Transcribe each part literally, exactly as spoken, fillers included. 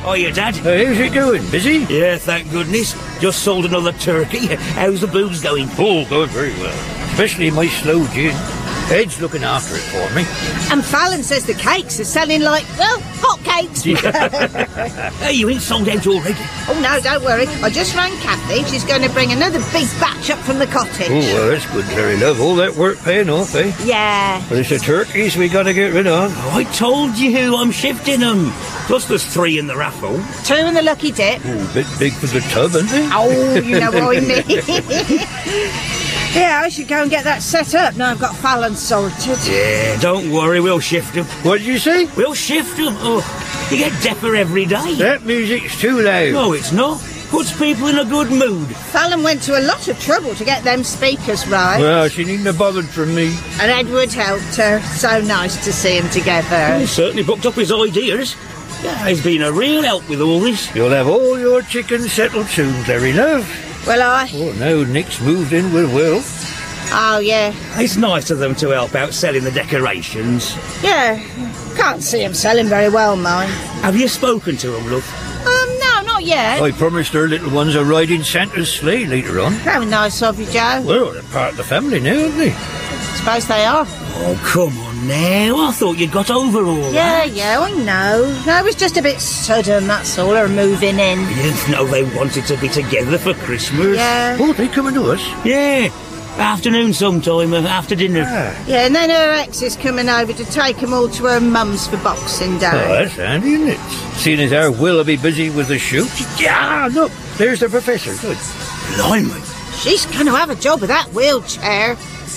Hiya, Dad. Uh, how's it going? Busy? Yeah, thank goodness. Just sold another turkey. How's the booze going? Oh, going very well. Especially my slow gin. Ed's looking after it for me. And Fallon says the cakes are selling like, well, hot cakes. Hey, you ain't sold out already? Oh, no, don't worry. I just rang Kathy. She's going to bring another big batch up from the cottage. Oh, well, that's good, Terry, love. All that work paying off, eh? Yeah. But it's the turkeys we got to get rid of. Oh, I told you I'm shifting them. Plus there's three in the raffle. Two in the lucky dip. Oh, a bit big for the tub, isn't it? Oh, you know what I mean. Yeah, I should go and get that set up now I've got Fallon sorted. Yeah, don't worry, we'll shift them. What did you say? We'll shift them. Oh, you get deafer every day. That music's too loud. No, it's not. Puts people in a good mood. Fallon went to a lot of trouble to get them speakers right. Well, she needn't have bothered from me. And Edward helped her. So nice to see them together. He certainly booked up his ideas. Yeah, he's been a real help with all this. You'll have all your chickens settled soon, Terry, love. Well, I... Oh, no, Nick's moved in with Will. Oh, yeah. It's nice of them to help out selling the decorations. Yeah. Can't see him selling very well, mine. Have you spoken to them, love? Um, no, not yet. I promised her little ones a ride in Santa's sleigh later on. How nice of you, Joe. Well, they're part of the family now, aren't they? Suppose they are. Oh, come on now. I thought you'd got over all Yeah, that. yeah, I know. No, it was just a bit sudden, that's all, her moving in. You didn't know they wanted to be together for Christmas? Yeah. Oh, they coming to us? Yeah. Afternoon sometime, uh, after dinner. Ah. Yeah, and then her ex is coming over to take them all to her mum's for Boxing Day. Oh, that's handy, isn't it? Seeing as our Will will be busy with the shoot. Yeah, look, there's the professor. Good. Blimey. She's going to have a job with that wheelchair.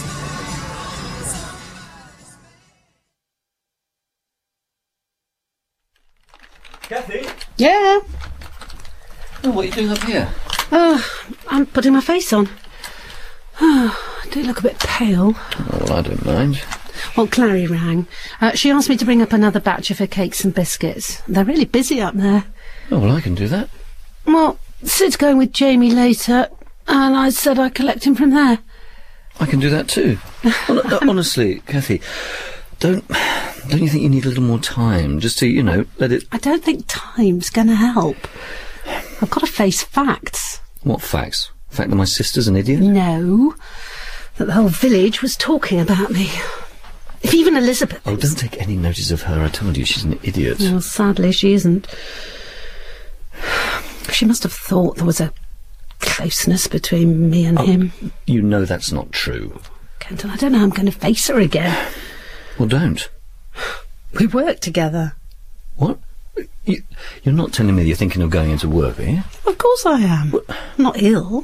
Kathy? Yeah. Oh, what are you doing up here? Oh, I'm putting my face on. Oh, I do look a bit pale. Oh, well, I don't mind. Well, Clary rang. Uh, she asked me to bring up another batch of her cakes and biscuits. They're really busy up there. Oh, well, I can do that. Well, Sid's going with Jamie later, and I said I'd collect him from there. I can do that too. Hon- honestly, Kathy, don't don't you think you need a little more time just to, you know, let it... I don't think time's going to help. I've got to face facts. What facts? The fact that my sister's an idiot? No, that the whole village was talking about me. If even Elizabeth... Oh, don't take any notice of her. I told you she's an idiot. Well, sadly, she isn't. She must have thought there was a closeness between me and Oh, him. You know that's not true. Kenton, I don't know how I'm going to face her again. Well, don't. We work together. What? You, you're not telling me that you're thinking of going into work, are you? Of course I am. What? I'm not ill.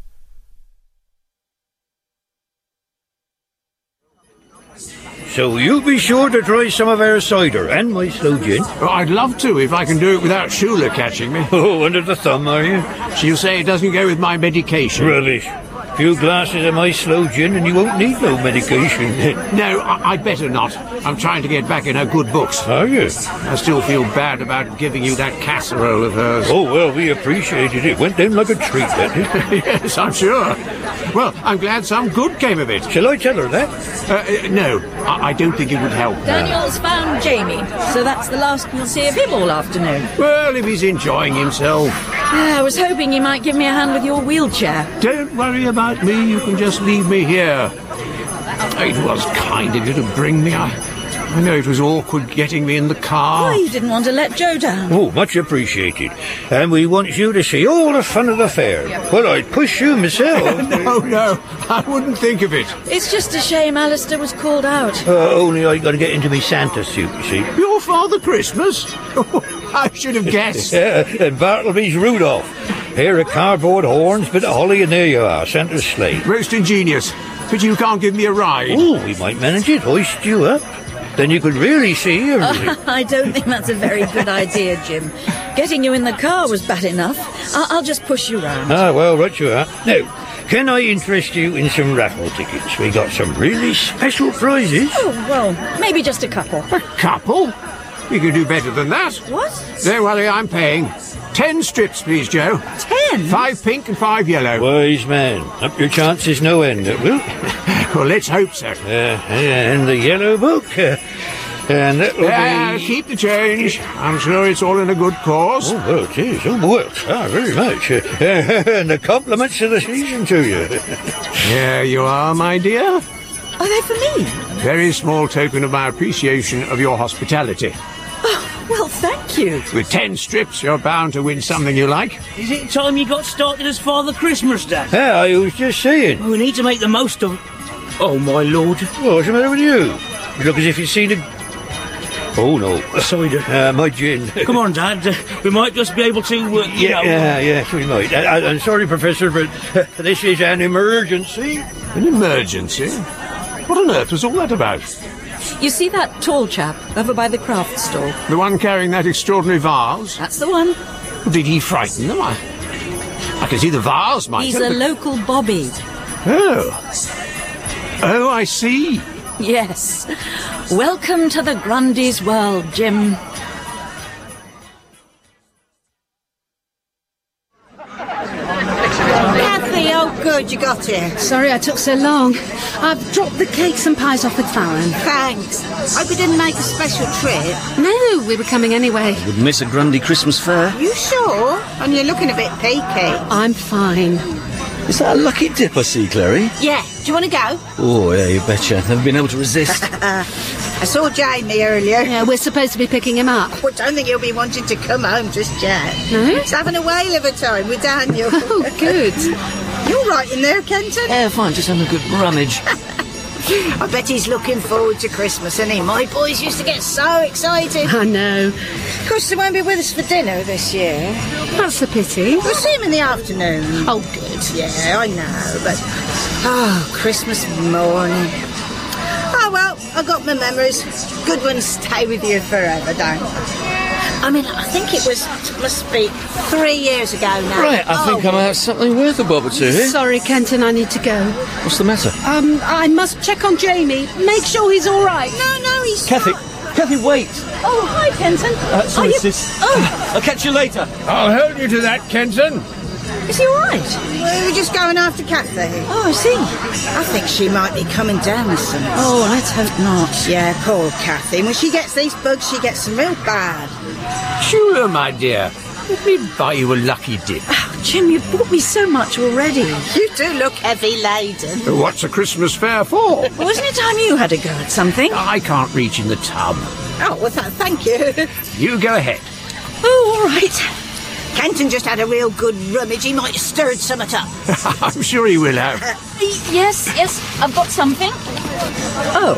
So you be sure to try some of our cider and my slow gin. Well, I'd love to if I can do it without Shula catching me. Oh, under the thumb, are you? She'll say it doesn't go with my medication. Rubbish. A few glasses of my slow gin and you won't need no medication. No, I- I'd better not. I'm trying to get back in her good books. Are you? I still feel bad about giving you that casserole of hers. Oh, well, we appreciated it. Went down like a treat, that did. Yes, I'm sure. Well, I'm glad some good came of it. Shall I tell her that? Uh, uh, no, I-, I don't think it would help her. Daniel's found Jamie, so that's the last we'll see of him all afternoon. Well, if he's enjoying himself. Yeah, I was hoping you might give me a hand with your wheelchair. Don't worry about me, you can just leave me here. It was kind of you to bring me. I, I know it was awkward getting me in the car. Why, you didn't want to let Joe down. Oh, much appreciated. And we want you to see all the fun of the fair. Well, I'd push you myself. No, no, I wouldn't think of it. It's just a shame Alistair was called out. Uh, only I got to get into me Santa suit, you see. Your Father Christmas? I should have guessed. Yeah, and Bartleby's Rudolph. Pair of cardboard horns, bit of holly, and there you are, Santa's sleigh. Most ingenious. But you can't give me a ride. Oh, we might manage it, hoist you up. Then you could really see everything. I don't think that's a very good idea, Jim. Getting you in the car was bad enough. I- I'll just push you round. Ah, well, right you are. Now, can I interest you in some raffle tickets? We got some really special prizes. Oh, well, maybe just a couple. A couple? We could do better than that. What? Don't worry, I'm paying. Ten strips, please, Joe. Ten? Five pink and five yellow. Wise man. Up your chances no end, it will. Well, let's hope so. Uh, and the yellow book. Uh, And that will Yeah, be... keep the change. I'm sure it's all in a good cause. Oh, well, it is. Oh, well, ah, very much. And the compliments of the season to you. Here you are, my dear. Are they for me? Very small token of my appreciation of your hospitality. Well, thank you. With ten strips, you're bound to win something you like. Is it time you got started as Father Christmas, Dad? Yeah, I was just saying. Well, we need to make the most of... Oh, my lord. Well, what's the matter with you? You look as if you've seen a... Oh, no. Sorry, Dad. Uh, my gin. Come on, Dad. Uh, we might just be able to... Uh, you Yeah, know, yeah, yes, we might. I, I, I'm sorry, Professor, but uh, this is an emergency. An emergency? What on earth was all that about? You see that tall chap over by the craft store? The one carrying that extraordinary vase? That's the one. Did he frighten them? I, I can see the vase, might He's have, a but- local bobby. Oh. Oh, I see. Yes. Welcome to the Grundy's world, Jim. Kathy, oh good, you got here. Sorry I took so long. I've dropped the cakes and pies off with Fallon. Thanks. Hope you didn't make a special trip. No, we were coming anyway. Would miss a Grundy Christmas fair. You sure? And you're looking a bit peaky. I'm fine. Is that a lucky dip I see, Clary? Yeah, do you want to go? Oh, yeah, you betcha. Never been able to resist. I saw Jamie earlier. Yeah, we're supposed to be picking him up. I don't think he'll be wanting to come home just yet. No? He's having a whale of a time with Daniel. Oh, good. You're right in there, Kenton. Yeah, fine, just having a good rummage. I bet he's looking forward to Christmas, isn't he? My boys used to get so excited. I know. Of course, they won't be with us for dinner this year. That's a pity. We'll see him in the afternoon. Oh, good. Yeah, I know, but... Oh, Christmas morning. Oh, well, I got my memories. Good ones stay with you forever, don't they? I mean, I think it was, must be three years ago now. Right, I think Oh, I'm out something worth a bob or two here. Sorry, Kenton, I need to go. What's the matter? Um, I must check on Jamie. Make sure he's all right. No, no, he's Kathy, not. Kathy, wait! Oh, hi, Kenton. Uh, sorry, Are you- sis. Oh, I'll catch you later. I'll hold you to that, Kenton. is he all right? We were just going after Kathy. Oh, I see. I think she might be coming down with some. Oh, let's hope not. Yeah, poor Kathy. When she gets these bugs, she gets them real bad. Sure, my dear. Let me buy you a lucky dip. Oh, Jim, you've bought me so much already. You do look heavy laden. What's a Christmas fair for? Wasn't it time you had a go at something? I can't reach in the tub. Oh, well, th- thank you. You go ahead. Oh, all right. Kenton just had a real good rummage. He might have stirred something up. I'm sure he will have. Yes, yes, I've got something. Oh,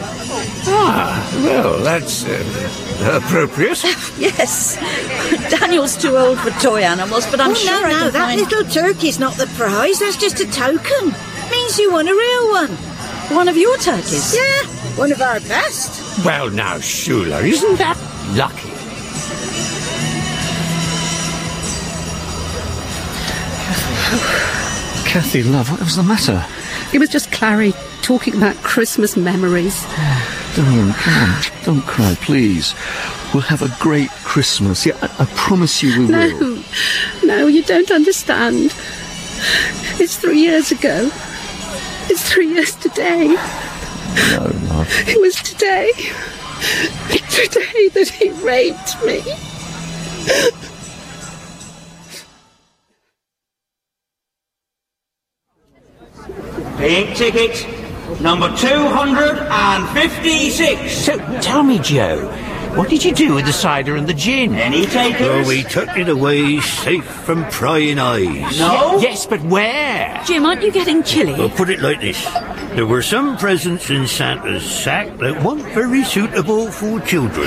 Ah, well, that's uh, appropriate. yes. Daniel's too old for toy animals, but I'm oh, sure no, I no, can that find little turkey's not the prize. That's just a token. Means you won a real one. one of your turkeys. Yeah, one of our best. Well, now, Shula, isn't that lucky? Kathy, love, what was the matter? It was just Clary talking about Christmas memories. Darling, come on, don't cry, please. We'll have a great Christmas. Yeah, I, I promise you we will. No, no, you don't understand. It's three years ago. It's three years today. No, love. It was today. Today that he raped me. Pink ticket number two hundred fifty-six. So, tell me, Joe, what did you do with the cider and the gin? Any takers? Well, we tucked it away, safe from prying eyes. No? Yes, but where? Jim, aren't you getting chilly? Well, put it like this. There were some presents in Santa's sack that weren't very suitable for children.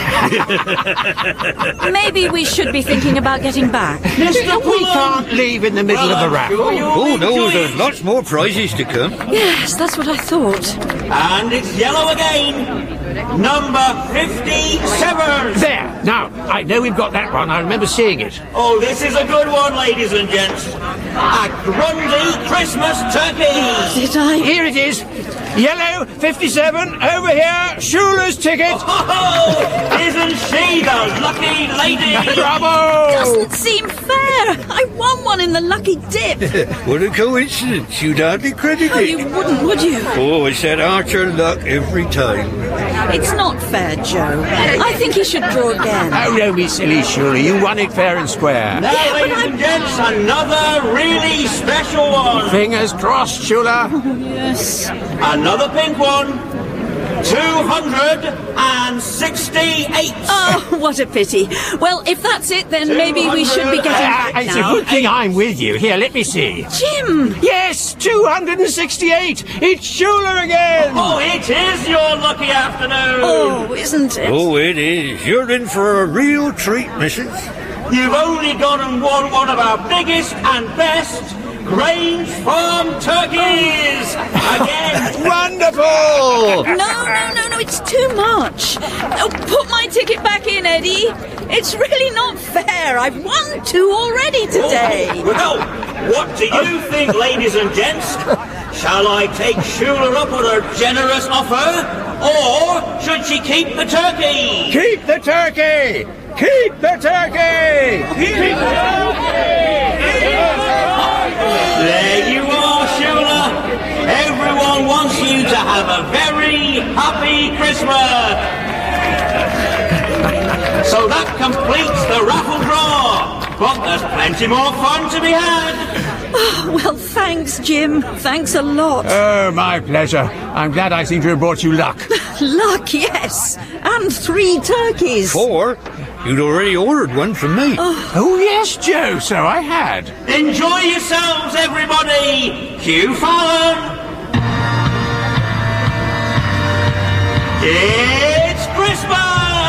Maybe we should be thinking about getting back. Mister We can't leave in the middle of a raffle. Oh, no, there's lots more prizes to come. Yes, that's what I thought. And it's yellow again. Number fifty-seven. There. Now, I know we've got that one. I remember seeing it. Oh, this is a good one, ladies and gents. A Grundy Christmas turkey. Did I? Here it is. Yellow, fifty-seven, over here, Shula's ticket. Oh, isn't she the lucky lady? Bravo! Doesn't seem fair. I won one one in the lucky dip. What a coincidence. You'd hardly credit Oh, it. you wouldn't, would you? Oh, it's that Archer luck every time. It's not fair, Joe. I think he should draw again. Oh, don't be silly, Shula. You won it fair and square. Now, ladies and gents, another really special one. Fingers crossed, Shula. Yes. Another pink one. two hundred sixty-eight. Oh, what a pity. Well, if that's it, then maybe we should be getting Ah, back it's a now. good thing I'm with you. Here, let me see. Jim! Yes, two hundred sixty-eight. It's Shula again. Oh, it is your lucky afternoon. Oh, isn't it? Oh, it is. You're in for a real treat, missus. You've only gone and won one of our biggest and best Grange Farm turkeys again. Wonderful. No, no, no, no, it's too much. Oh, put my ticket back in, Eddie. It's really not fair. I've won two already today. Oh, well, what do you think, ladies and gents? Shall I take Shula up on her generous offer, or should she keep the turkey? Keep the turkey. Keep the turkey. Keep the There you are, Shula. Everyone wants you to have a very happy Christmas. So that completes the raffle draw. But there's plenty more fun to be had. Oh, well, thanks, Jim. Thanks a lot. Oh, my pleasure. I'm glad I seem to have brought you luck. Luck, yes. And three turkeys. Four? You'd already ordered one from me. Oh, yes, Joe, so I had. Enjoy yourselves, everybody. Hugh Fallon. It's Christmas.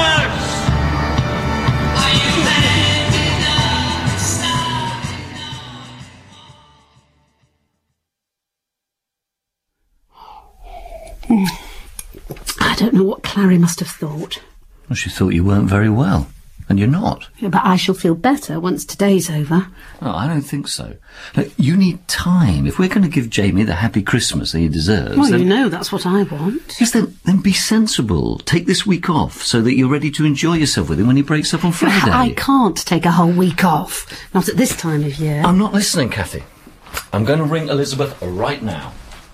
I don't know what Clary must have thought. Well, she thought you weren't very well, and you're not. Yeah, but I shall feel better once today's over. Oh, I don't think so. Look, you need time. If we're going to give Jamie the happy Christmas that he deserves, Well, then... you know that's what I want. Yes, then, then be sensible. Take this week off so that you're ready to enjoy yourself with him when he breaks up on Friday. I can't take a whole week off. Not at this time of year. I'm not listening, Kathy. I'm going to ring Elizabeth right now.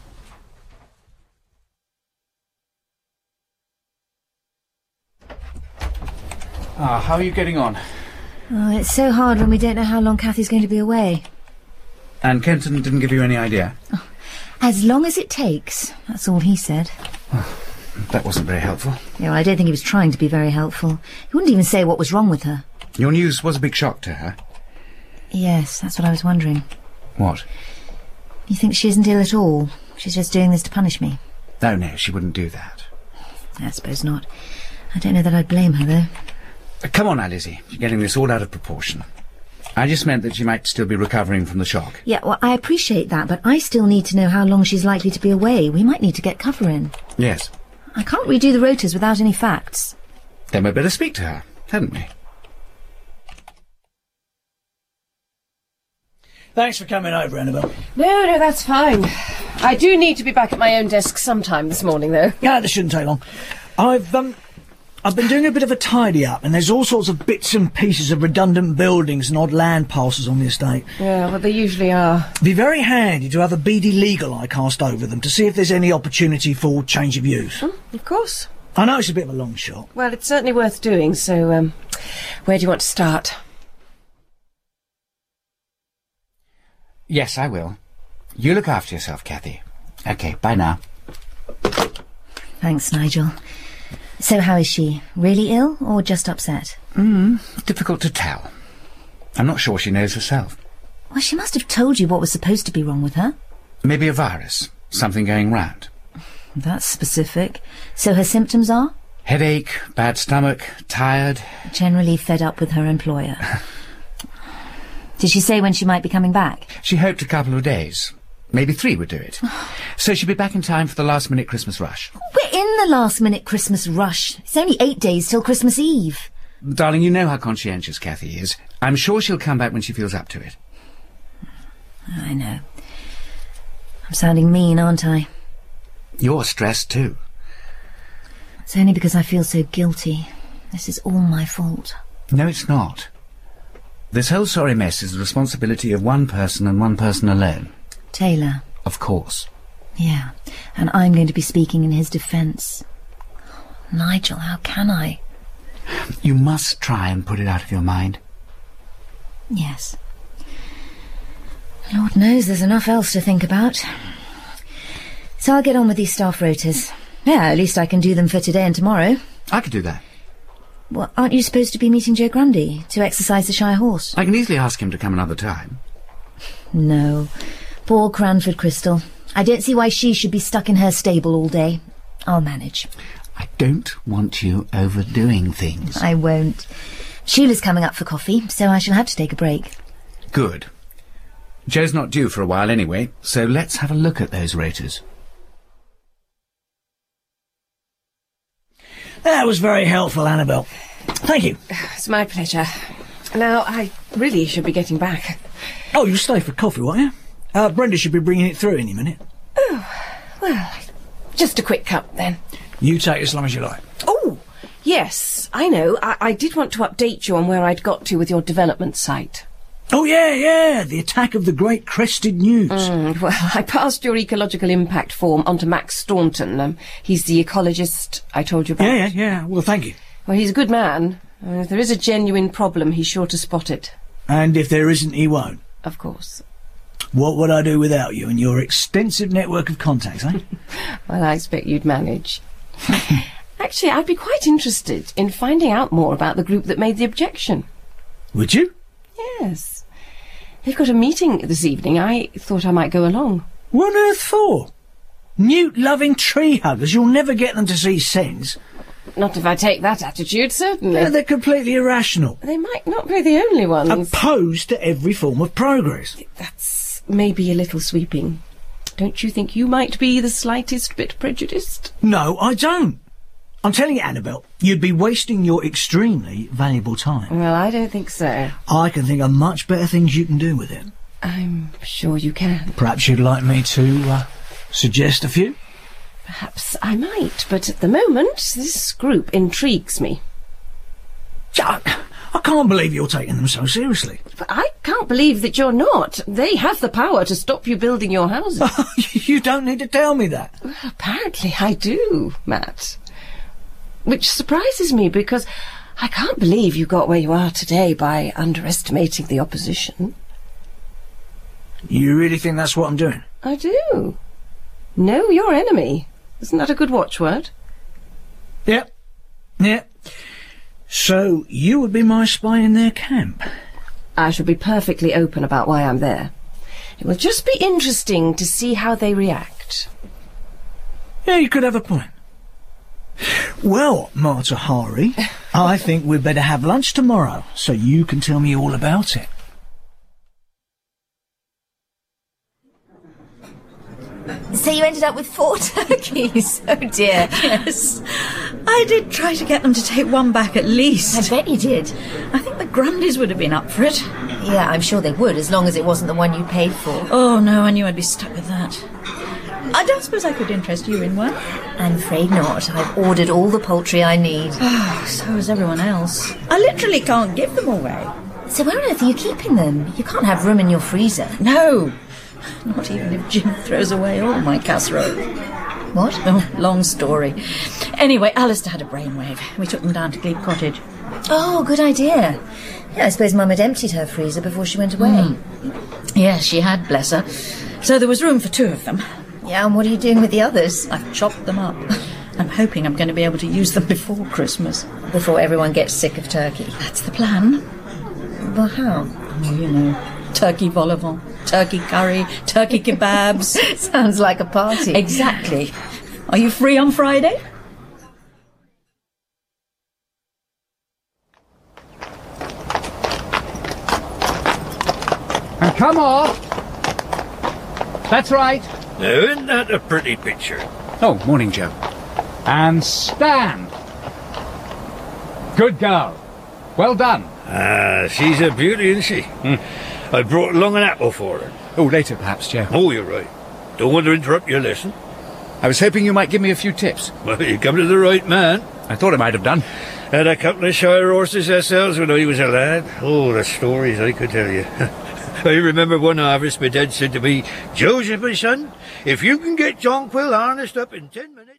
Ah, how are you getting on? Oh, it's so hard when we don't know how long Kathy's going to be away. And Kenton didn't give you any idea? As long as it takes. That's all he said. That wasn't very helpful. Yeah, well, I don't think he was trying to be very helpful. He wouldn't even say what was wrong with her. Your news was a big shock to her. Yes, that's what I was wondering. What? You think she isn't ill at all? She's just doing this to punish me? No, no, she wouldn't do that. I suppose not. I don't know that I'd blame her, though. Uh, come on now, Lizzie. You're getting this all out of proportion. I just meant that she might still be recovering from the shock. Yeah, well, I appreciate that, but I still need to know how long she's likely to be away. We might need to get cover in. Yes. I can't redo the rotas without any facts. Then we'd better speak to her, hadn't we? Thanks for coming over, Annabelle. No, no, that's fine. I do need to be back at my own desk sometime this morning, though. Yeah, this shouldn't take long. I've, um... I've been doing a bit of a tidy-up, and there's all sorts of bits and pieces of redundant buildings and odd land parcels on the estate. Yeah, well, they usually are. It'd be very handy to have a beady legal eye cast over them to see if there's any opportunity for change of use. Mm, of course. I know it's a bit of a long shot. Well, it's certainly worth doing, so, um, where do you want to start? Yes, I will. You look after yourself, Kathy. OK, bye now. Thanks, Nigel. So how is she? Really ill or just upset? Mm, difficult to tell. I'm not sure she knows herself. Well, she must have told you what was supposed to be wrong with her. Maybe a virus. Something going round. That's specific. So her symptoms are? Headache, bad stomach, tired. Generally fed up with her employer. Did she say when she might be coming back? She hoped a couple of days. Maybe three would do it. So she'll be back in time for the last-minute Christmas rush. We're in the last-minute Christmas rush. It's only eight days till Christmas Eve. Darling, you know how conscientious Kathy is. I'm sure she'll come back when she feels up to it. I know. I'm sounding mean, aren't I? You're stressed too. It's only because I feel so guilty. This is all my fault. No, it's not. This whole sorry mess is the responsibility of one person and one person alone. Taylor. Of course. Yeah, and I'm going to be speaking in his defence. Nigel, how can I? You must try and put it out of your mind. Yes. Lord knows there's enough else to think about. So I'll get on with these staff rotas. Yeah, at least I can do them for today and tomorrow. I could do that. Well, aren't you supposed to be meeting Joe Grundy to exercise the Shire horse? I can easily ask him to come another time. No. Poor Cranford Crystal. I don't see why she should be stuck in her stable all day. I'll manage. I don't want you overdoing things. I won't. Sheila's coming up for coffee, so I shall have to take a break. Good. Joe's not due for a while anyway, so let's have a look at those rotas. That was very helpful, Annabelle. Thank you. It's my pleasure. Now, I really should be getting back. Oh, you'll stay for coffee, won't you? Uh, Brenda should be bringing it through any minute. Oh, well, just a quick cup, then. You take as long as you like. Oh, yes, I know. I, I did want to update you on where I'd got to with your development site. Oh, yeah, yeah, the attack of the great crested newts. Mm, well, I passed your ecological impact form on to Max Staunton. Um, he's the ecologist I told you about. Yeah, yeah, yeah. Well, thank you. Well, he's a good man. Uh, if there is a genuine problem, he's sure to spot it. And if there isn't, he won't? Of course. What would I do without you and your extensive network of contacts, eh? Well, I expect you'd manage. Actually, I'd be quite interested in finding out more about the group that made the objection. Would you? Yes. They've got a meeting this evening. I thought I might go along. What on earth for? Newt-loving tree huggers. You'll never get them to see sense. Not if I take that attitude, certainly. Yeah, they're completely irrational. They might not be the only ones. Opposed to every form of progress. That's maybe a little sweeping. Don't you think you might be the slightest bit prejudiced? No, I don't. I'm telling you, Annabelle, you'd be wasting your extremely valuable time. Well, I don't think so. I can think of much better things you can do with it. I'm sure you can. Perhaps you'd like me to uh, suggest a few? Perhaps I might, but at the moment, this group intrigues me. I can't believe you're taking them so seriously. But I can't believe that you're not. They have the power to stop you building your houses. You don't need to tell me that. Well, apparently I do, Matt. Which surprises me, because I can't believe you got where you are today by underestimating the opposition. You really think that's what I'm doing? I do. Know your enemy. Isn't that a good watchword? Yep. Yep. So you would be my spy in their camp? I shall be perfectly open about why I'm there. It will just be interesting to see how they react. Yeah, you could have a point. Well, Mata Hari, I think we'd better have lunch tomorrow, so you can tell me all about it. So you ended up with four turkeys? Oh dear. Yes. I did try to get them to take one back at least. I bet you did. I think the Grundys would have been up for it. Yeah, I'm sure they would, as long as it wasn't the one you paid for. Oh no, I knew I'd be stuck with that. I don't suppose I could interest you in one? I'm afraid not. I've ordered all the poultry I need. Oh, so has everyone else. I literally can't give them away. So where on earth are you keeping them? You can't have room in your freezer. No. Not even if Jim throws away all my casserole. What? Oh, long story. Anyway, Alistair had a brainwave. We took them down to Glebe Cottage. Oh, good idea. Yeah, I suppose Mum had emptied her freezer before she went away. Mm. Yes, she had, bless her. So there was room for two of them. Yeah, and what are you doing with the others? I've chopped them up. I'm hoping I'm going to be able to use them before Christmas. Before everyone gets sick of turkey? That's the plan. Well, how? Oh, you know, turkey vol au vent, turkey curry, turkey kebabs. Sounds like a party. Exactly. Are you free on Friday? And come off. That's right. Now, isn't that a pretty picture? Oh, morning, Joe. And stand. Good girl. Well done. Ah, she's a beauty, isn't she? Mm. I brought along an apple for her. Oh, later perhaps, Joe. Oh, you're right. Don't want to interrupt your lesson. I was hoping you might give me a few tips. Well, you come to the right man. I thought I might have done. Had a couple of shire horses ourselves when I was a lad. Oh, the stories I could tell you. I remember one harvest my dad said to me, "Joseph, my son, if you can get Jonquil harnessed up in ten minutes..."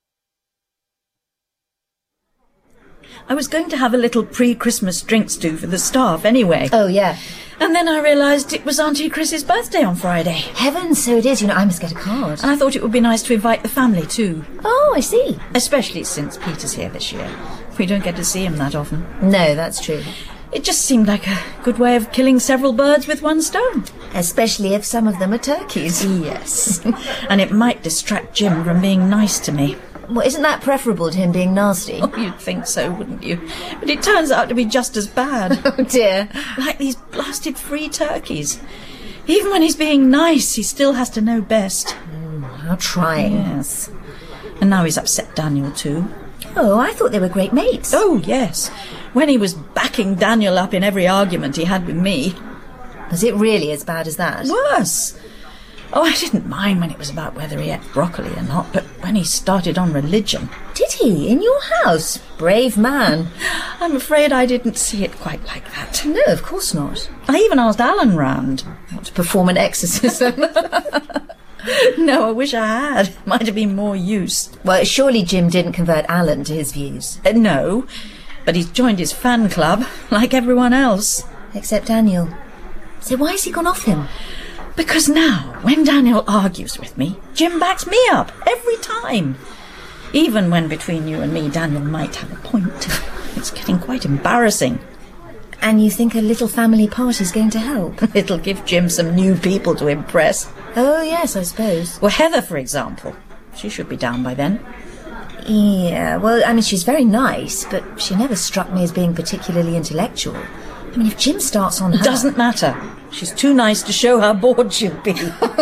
I was going to have a little pre-Christmas drinks do for the staff anyway. Oh, yeah. And then I realised it was Auntie Chris's birthday on Friday. Heavens, so it is. You know, I must get a card. And I thought it would be nice to invite the family too. Oh, I see. Especially since Peter's here this year. We don't get to see him that often. No, that's true. It just seemed like a good way of killing several birds with one stone. Especially if some of them are turkeys. Yes. And it might distract Jim from being nice to me. Well, isn't that preferable to him being nasty? Oh, you'd think so, wouldn't you? But it turns out to be just as bad. Oh, dear. Like these blasted free turkeys. Even when he's being nice, he still has to know best. Mm, how trying. Yes. And now he's upset Daniel, too. Oh, I thought they were great mates. Oh, yes. When he was backing Daniel up in every argument he had with me. Was it really as bad as that? Worse. Oh, I didn't mind when it was about whether he ate broccoli or not, but when he started on religion... Did he? In your house? Brave man. I'm afraid I didn't see it quite like that. No, of course not. I even asked Alan round. Not to perform an exorcism. No, I wish I had. Might have been more use. Well, surely Jim didn't convert Alan to his views. Uh, no, but he's joined his fan club, like everyone else. Except Daniel. So why has he gone off him? Because now, when Daniel argues with me, Jim backs me up, every time. Even when between you and me, Daniel might have a point. It's getting quite embarrassing. And you think a little family party's going to help? It'll give Jim some new people to impress. Oh, yes, I suppose. Well, Heather, for example. She should be down by then. Yeah, well, I mean, she's very nice, but she never struck me as being particularly intellectual. I mean, if Jim starts on her... Doesn't matter. She's too nice to show how bored she'll be.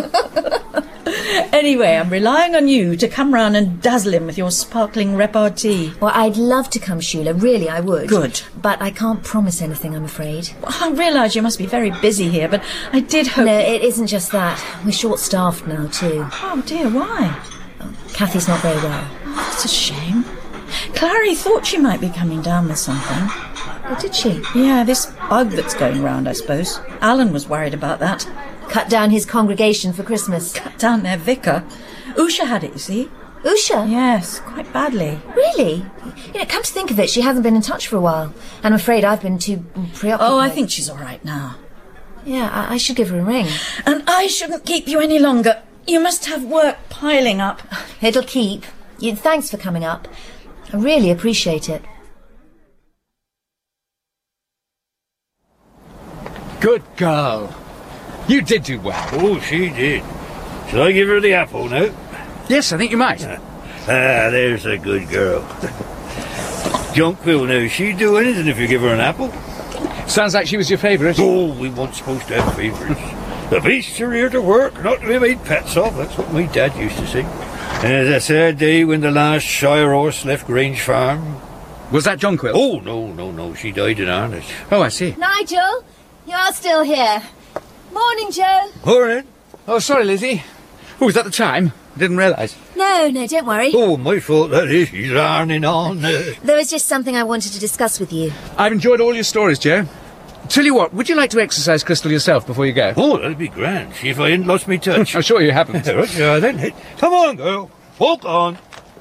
Anyway, I'm relying on you to come round and dazzle him with your sparkling repartee. Well, I'd love to come, Shula. Really, I would. Good. But I can't promise anything, I'm afraid. Well, I realise you must be very busy here, but I did hope... No, it isn't just that. We're short-staffed now, too. Oh, dear, why? Oh, Kathy's not very well. Oh, that's a shame. Clary thought she might be coming down with something. Oh, did she? Yeah, this bug that's going round, I suppose. Alan was worried about that. Cut down his congregation for Christmas. Cut down their vicar. Usha had it, you see. Usha? Yes, quite badly. Really? You know, come to think of it, she hasn't been in touch for a while. And I'm afraid I've been too preoccupied. Oh, I think she's all right now. Yeah, I, I should give her a ring. And I shouldn't keep you any longer. You must have work piling up. It'll keep. You, thanks for coming up. I really appreciate it. Good girl. You did do well. Oh, she did. Shall I give her the apple now? Yes, I think you might. Ah, there's a good girl. Jonquil, now, she'd do anything if you give her an apple. Sounds like she was your favourite. Oh, we weren't supposed to have favourites. The beasts are here to work, not to be made pets of. That's what my dad used to say. And it's a sad day when the last shire horse left Grange Farm. Was that Jonquil? Oh, no, no, no. She died in harness. Oh, I see. Nigel, you're still here. Morning, Joe. Morning. Oh, sorry, Lizzie. Oh, was that the time? I didn't realise. No, no, don't worry. Oh, my fault, that is. He's ironing on. Uh... There was just something I wanted to discuss with you. I've enjoyed all your stories, Joe. Tell you what, would you like to exercise Crystal yourself before you go? Oh, that'd be grand. See if I hadn't lost me touch. I'm sure you haven't. Right, yeah, then. Come on, girl. Walk on.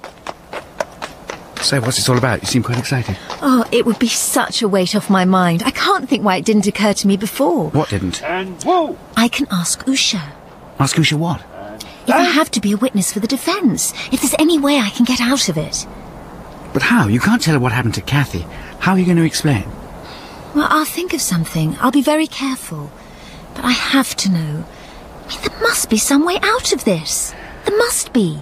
So, what's this all about? You seem quite excited. Oh, it would be such a weight off my mind. I can't think why it didn't occur to me before. What didn't? And whoa! I can ask Usha. Ask Usha what? If I have to be a witness for the defence, if there's any way I can get out of it. But how? You can't tell her what happened to Kathy. How are you going to explain? Well, I'll think of something. I'll be very careful. But I have to know. I mean, there must be some way out of this. There must be.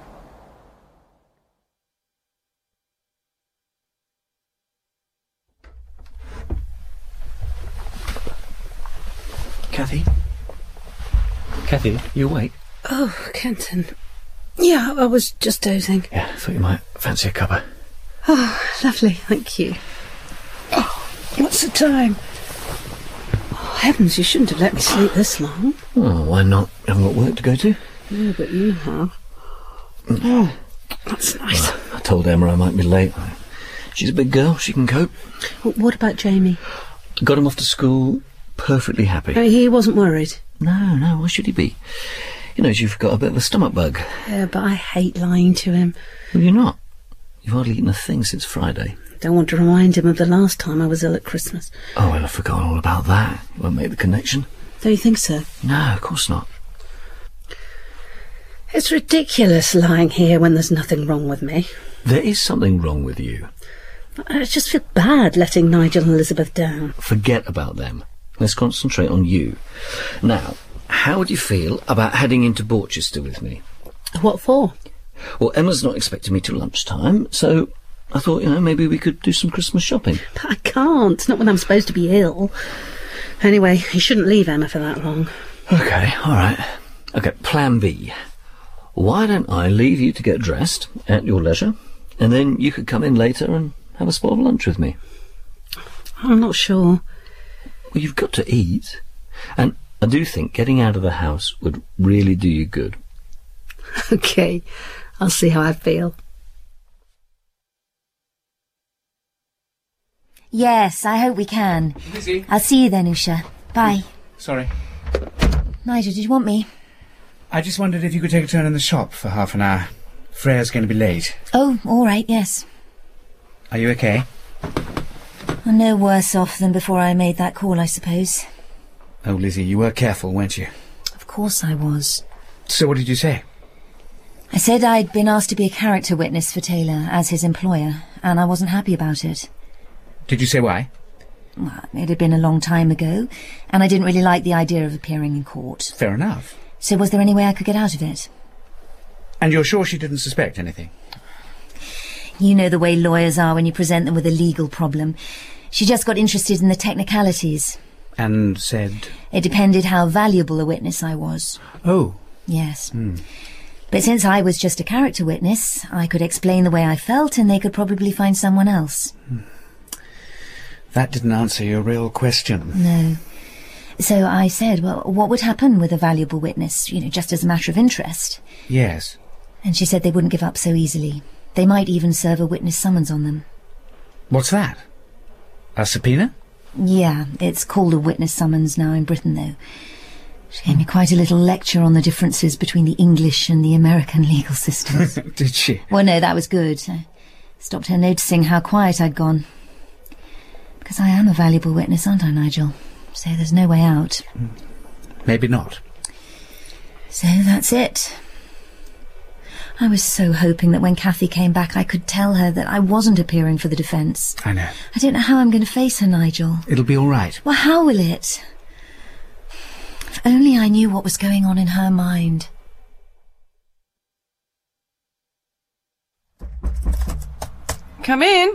Kathy? Kathy, you awake? Oh, Kenton. Yeah, I was just dozing. Yeah, I thought you might fancy a cuppa. Oh, lovely, thank you. Oh, what's the time? Oh, heavens, you shouldn't have let me sleep this long. Oh, why not? You haven't got work to go to? No, but you have. Oh, that's nice. Well, I told Emma I might be late. She's a big girl. She can cope. W- What about Jamie? Got him off to school, perfectly happy. Uh, he wasn't worried. No, no, why should he be? He knows you've got a bit of a stomach bug. Yeah, but I hate lying to him. Well, you're not. You've hardly eaten a thing since Friday. Don't want to remind him of the last time I was ill at Christmas. Oh, well, I've forgotten all about that. Won't make the connection. Don't you think so? No, of course not. It's ridiculous lying here when there's nothing wrong with me. There is something wrong with you. I just feel bad letting Nigel and Elizabeth down. Forget about them. Let's concentrate on you. Now, how would you feel about heading into Borchester with me? What for? Well, Emma's not expecting me till lunchtime, so I thought, you know, maybe we could do some Christmas shopping. But I can't, not when I'm supposed to be ill. Anyway, you shouldn't leave Emma for that long. OK, all right. OK, plan B. Why don't I leave you to get dressed at your leisure, and then you could come in later and have a spot of lunch with me? I'm not sure. Well, you've got to eat. And I do think getting out of the house would really do you good. OK, I'll see how I feel. Yes, I hope we can. Lizzie? I'll see you then, Usha. Bye. Sorry. Nigel, did you want me? I just wondered if you could take a turn in the shop for half an hour. Freya's going to be late. Oh, all right, yes. Are you okay? I'm no worse off than before I made that call, I suppose. Oh, Lizzie, you were careful, weren't you? Of course I was. So what did you say? I said I'd been asked to be a character witness for Taylor as his employer, and I wasn't happy about it. Did you say why? Well, it had been a long time ago, and I didn't really like the idea of appearing in court. Fair enough. So was there any way I could get out of it? And you're sure she didn't suspect anything? You know the way lawyers are when you present them with a legal problem. She just got interested in the technicalities. And said? It depended how valuable a witness I was. Oh. Yes. Hmm. But since I was just a character witness, I could explain the way I felt and they could probably find someone else. Hmm. That didn't answer your real question. No. So I said, well, what would happen with a valuable witness, you know, just as a matter of interest? Yes. And she said they wouldn't give up so easily. They might even serve a witness summons on them. What's that? A subpoena? Yeah, it's called a witness summons now in Britain, though. She gave me quite a little lecture on the differences between the English and the American legal systems. Did she? Well, no, that was good. I stopped her noticing how quiet I'd gone. Because I am a valuable witness, aren't I, Nigel? So there's no way out. Maybe not. So that's it. I was so hoping that when Cathy came back I could tell her that I wasn't appearing for the defence. I know. I don't know how I'm going to face her, Nigel. It'll be all right. Well, how will it? If only I knew what was going on in her mind. Come in.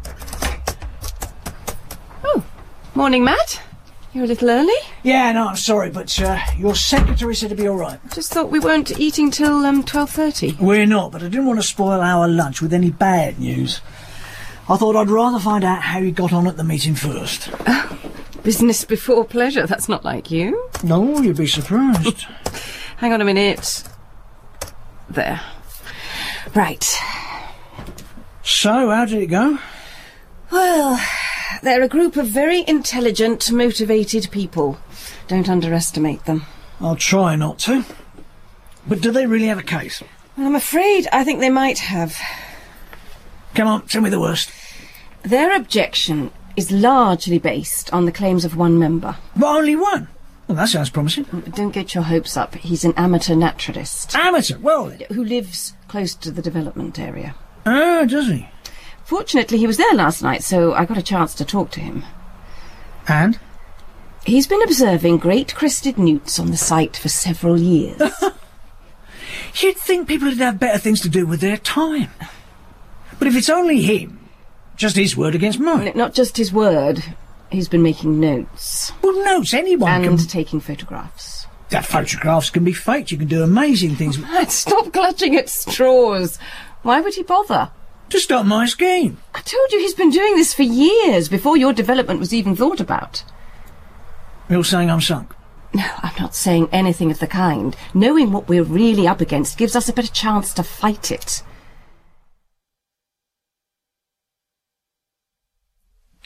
Oh, morning, Matt. You're a little early. Yeah, no, I'm sorry, but uh, your secretary said it'd be all right. Just thought we weren't eating till um, twelve thirty. We're not, but I didn't want to spoil our lunch with any bad news. I thought I'd rather find out how you got on at the meeting first. Oh, business before pleasure. That's not like you. No, you'd be surprised. Hang on a minute. There. Right. So, how did it go? Well, they're a group of very intelligent, motivated people. Don't underestimate them. I'll try not to. But do they really have a case? Well, I'm afraid I think they might have. Come on, tell me the worst. Their objection is largely based on the claims of one member. But only one? Well, that sounds promising. Don't get your hopes up. He's an amateur naturalist. Amateur? Well... Who lives close to the development area. Ah, does he? Fortunately, he was there last night, so I got a chance to talk to him. And? He's been observing great crested newts on the site for several years. You'd think people would have better things to do with their time. But if it's only him, just his word against mine. Not just his word. He's been making notes. Well, notes, anyone and can... And taking photographs. That photographs can be faked. You can do amazing things. Stop clutching at straws. Why would he bother? To stop my scheme. I told you he's been doing this for years, before your development was even thought about. You're saying I'm sunk? No, I'm not saying anything of the kind. Knowing what we're really up against gives us a better chance to fight it.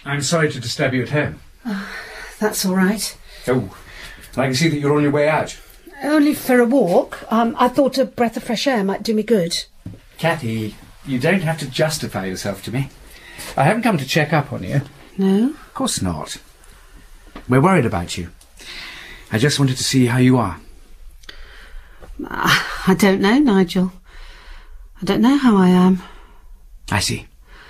I'm sorry to disturb you at home. Oh, that's all right. Oh, I can see that you're on your way out. Only for a walk. Um, I thought a breath of fresh air might do me good. Kathy, you don't have to justify yourself to me. I haven't come to check up on you. No? Of course not. We're worried about you. I just wanted to see how you are. I don't know, Nigel. I don't know how I am. I see.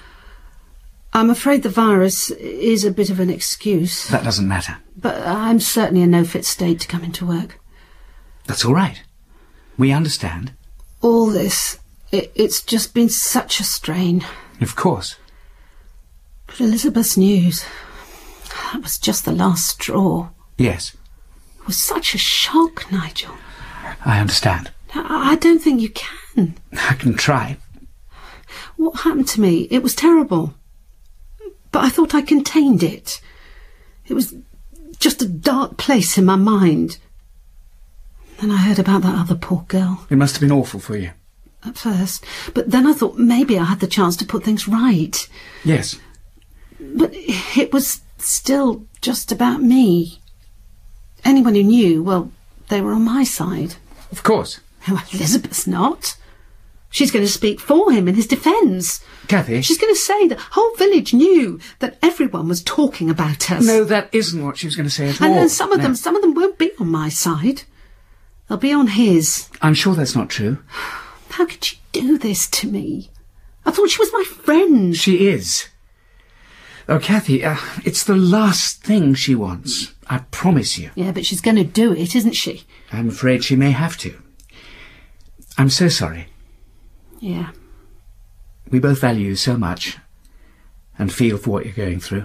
I'm afraid the virus is a bit of an excuse. That doesn't matter. But I'm certainly in no fit state to come into work. That's all right. We understand. All this, it, it's just been such a strain. Of course. But Elizabeth's news, that was just the last straw. Yes. It was such a shock, Nigel. I understand. I, I don't think you can. I can try. What happened to me? It was terrible. But I thought I contained it. It was just a dark place in my mind. Then I heard about that other poor girl. It must have been awful for you. At first. But then I thought maybe I had the chance to put things right. Yes. But it was still just about me. Anyone who knew, well, they were on my side. Of course. Oh, Elizabeth's not. She's going to speak for him in his defence. Kathy? She's going to say the whole village knew that everyone was talking about us. No, that isn't what she was going to say at and, all. And some of no. them, some of them won't be on my side. They'll be on his. I'm sure that's not true. How could she do this to me? I thought she was my friend. She is. Oh, Kathy, uh, it's the last thing she wants. I promise you. Yeah, but she's going to do it, isn't she? I'm afraid she may have to. I'm so sorry. Yeah. We both value you so much and feel for what you're going through.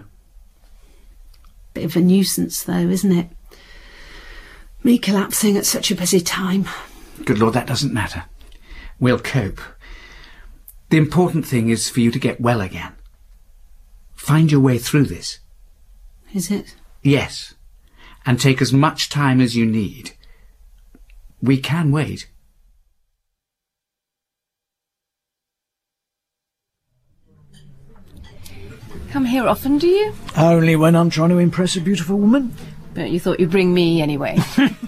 Bit of a nuisance, though, isn't it? Me collapsing at such a busy time. Good Lord, that doesn't matter. We'll cope. The important thing is for you to get well again. Find your way through this. Is it? Yes. And take as much time as you need. We can wait. Come here often, do you? Only when I'm trying to impress a beautiful woman. But you thought you'd bring me anyway.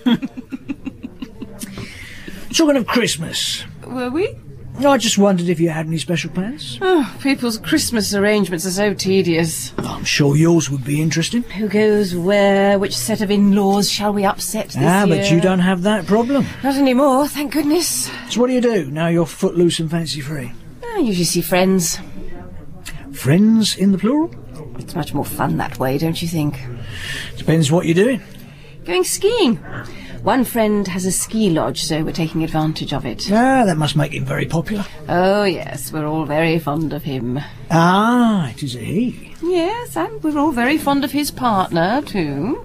Talking of Christmas. Were we? I just wondered if you had any special plans. Oh, people's Christmas arrangements are so tedious. I'm sure yours would be interesting. Who goes where? Which set of in-laws shall we upset this ah, year? but you don't have that problem. Not anymore, thank goodness. So what do you do now you're footloose and fancy-free? I usually see friends. Friends in the plural? It's much more fun that way, don't you think? Depends what you're doing. Going skiing. One friend has a ski lodge, so we're taking advantage of it. Ah, that must make him very popular. Oh, yes, we're all very fond of him. Ah, it is a he. Yes, and we're all very fond of his partner, too.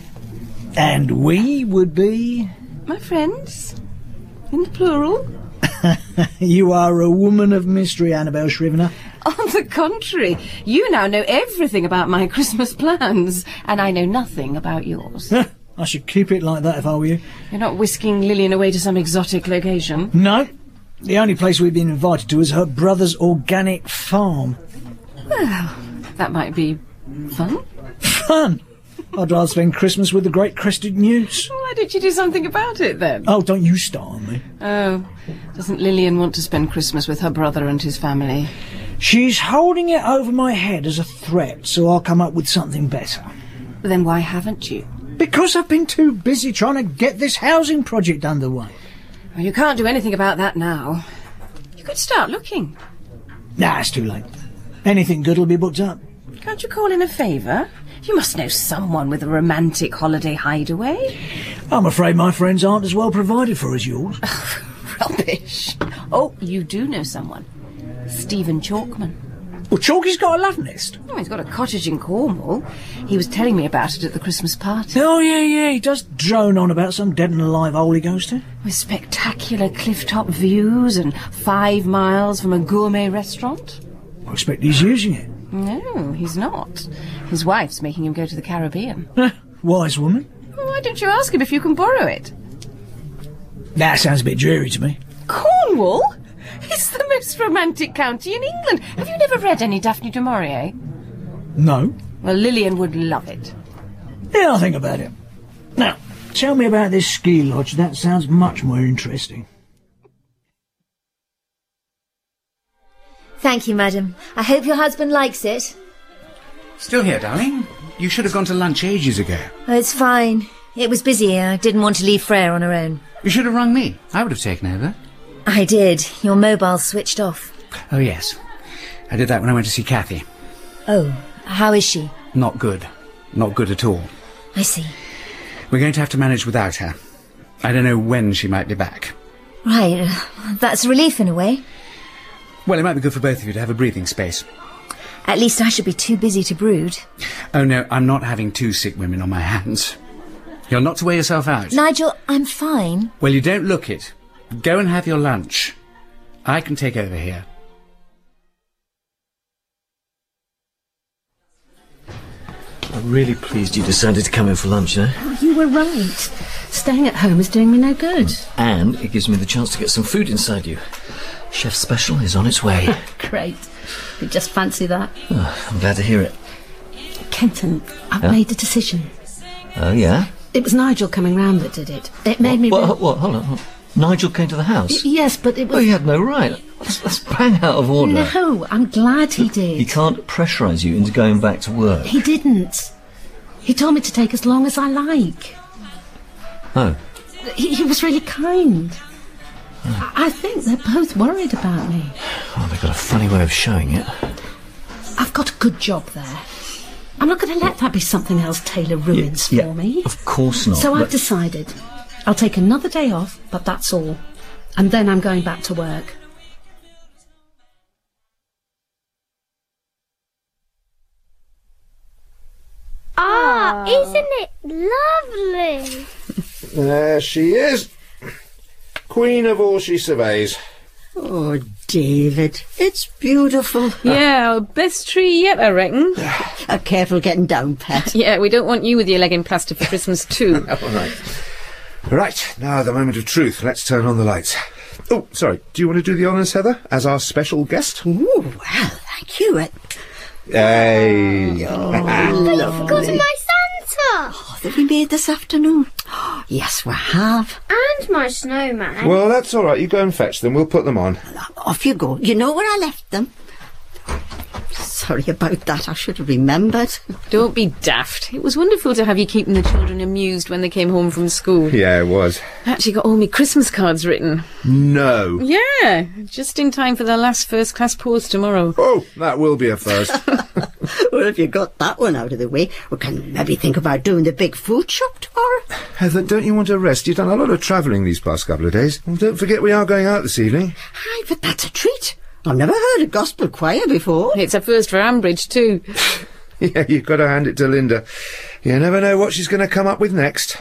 And we would be? My friends. In the plural. You are a woman of mystery, Annabel Scrivener. On the contrary, you now know everything about my Christmas plans, and I know nothing about yours. I should keep it like that if I were you. You're not whisking Lillian away to some exotic location? No. The only place we've been invited to is her brother's organic farm. Well, that might be fun. Fun? I'd rather spend Christmas with the great crested newts. Why didn't you do something about it, then? Oh, don't you start on me. Oh, doesn't Lillian want to spend Christmas with her brother and his family? She's holding it over my head as a threat, so I'll come up with something better. Then why haven't you? Because I've been too busy trying to get this housing project underway. Well, you can't do anything about that now. You could start looking. Nah, it's too late. Anything good will be booked up. Can't you call in a favour? You must know someone with a romantic holiday hideaway. I'm afraid my friends aren't as well provided for as yours. Rubbish. Oh, you do know someone. Stephen Chalkman. Well, Chalky's got a love nest. Oh, he's got a cottage in Cornwall. He was telling me about it at the Christmas party. Oh, yeah, yeah, he does drone on about some dead and alive hole he goes to. With spectacular cliff-top views and five miles from a gourmet restaurant. I expect he's using it. No, he's not. His wife's making him go to the Caribbean. Wise woman. Well, why don't you ask him if you can borrow it? That sounds a bit dreary to me. Cornwall? It's the most romantic county in England. Have you never read any Daphne du Maurier? No. Well, Lillian would love it. Yeah, I'll think about it. Now, tell me about this ski lodge. That sounds much more interesting. Thank you, madam. I hope your husband likes it. Still here, darling? You should have gone to lunch ages ago. Oh, it's fine. It was busy. I didn't want to leave Freya on her own. You should have rung me. I would have taken over. I did. Your mobile switched off. Oh, yes. I did that when I went to see Kathy. Oh, how is she? Not good. Not good at all. I see. We're going to have to manage without her. I don't know when she might be back. Right. Uh, that's a relief in a way. Well, it might be good for both of you to have a breathing space. At least I should be too busy to brood. Oh, no, I'm not having two sick women on my hands. You're not to wear yourself out. Nigel, I'm fine. Well, you don't look it. Go and have your lunch. I can take over here. I'm really pleased you decided to come in for lunch, you know? Oh, you were right. Staying at home is doing me no good. And it gives me the chance to get some food inside you. Chef's special is on its way. Great. You just fancy that. Oh, I'm glad to hear it. Kenton, I've Yeah? made a decision. Oh, yeah? It was Nigel coming round that did it. It made me... What, re- what, what, hold on. hold on. Nigel came to the house? Y- yes, but it was... Oh, he had no right. That's, that's bang out of order. No, I'm glad he did. He can't pressurise you into going back to work. He didn't. He told me to take as long as I like. Oh. He, he was really kind. I, I think they're both worried about me. Oh, they've got a funny way of showing it. I've got a good job there. I'm not going to let that be something else Taylor ruins Yeah, for me. Of course not. So but- I've decided. I'll take another day off, but that's all. And then I'm going back to work. Ah, isn't it lovely? There she is. Queen of all she surveys. Oh, David, it's beautiful. Yeah, our best tree yet, I reckon. Uh, careful getting down, Pet. Yeah, we don't want you with your leg in plaster for Christmas too. All right. Right, now the moment of truth. Let's turn on the lights. Oh, sorry. Do you want to do the honours, Heather, as our special guest? Ooh, well, thank you. It... Hey. Oh, But you've forgotten my Santa! Oh, that we made this afternoon. Oh, yes, we have. And my snowman. Well, that's all right. You go and fetch them. We'll put them on. Off you go. You know where I left them? Sorry about that. I should have remembered. Don't be daft. It was wonderful to have you keeping the children amused when they came home from school. Yeah, it was. I actually got all my Christmas cards written. No. Yeah, just in time for their last first-class post tomorrow. Oh, that will be a first. Well, if you got that one out of the way, we can maybe think about doing the big food shop tomorrow. Heather, don't you want a rest? You've done a lot of travelling these past couple of days. Well, don't forget we are going out this evening. Aye, but that's a treat. I've never heard a gospel choir before. It's a first for Ambridge, too. Yeah, you've got to hand it to Linda. You never know what she's going to come up with next.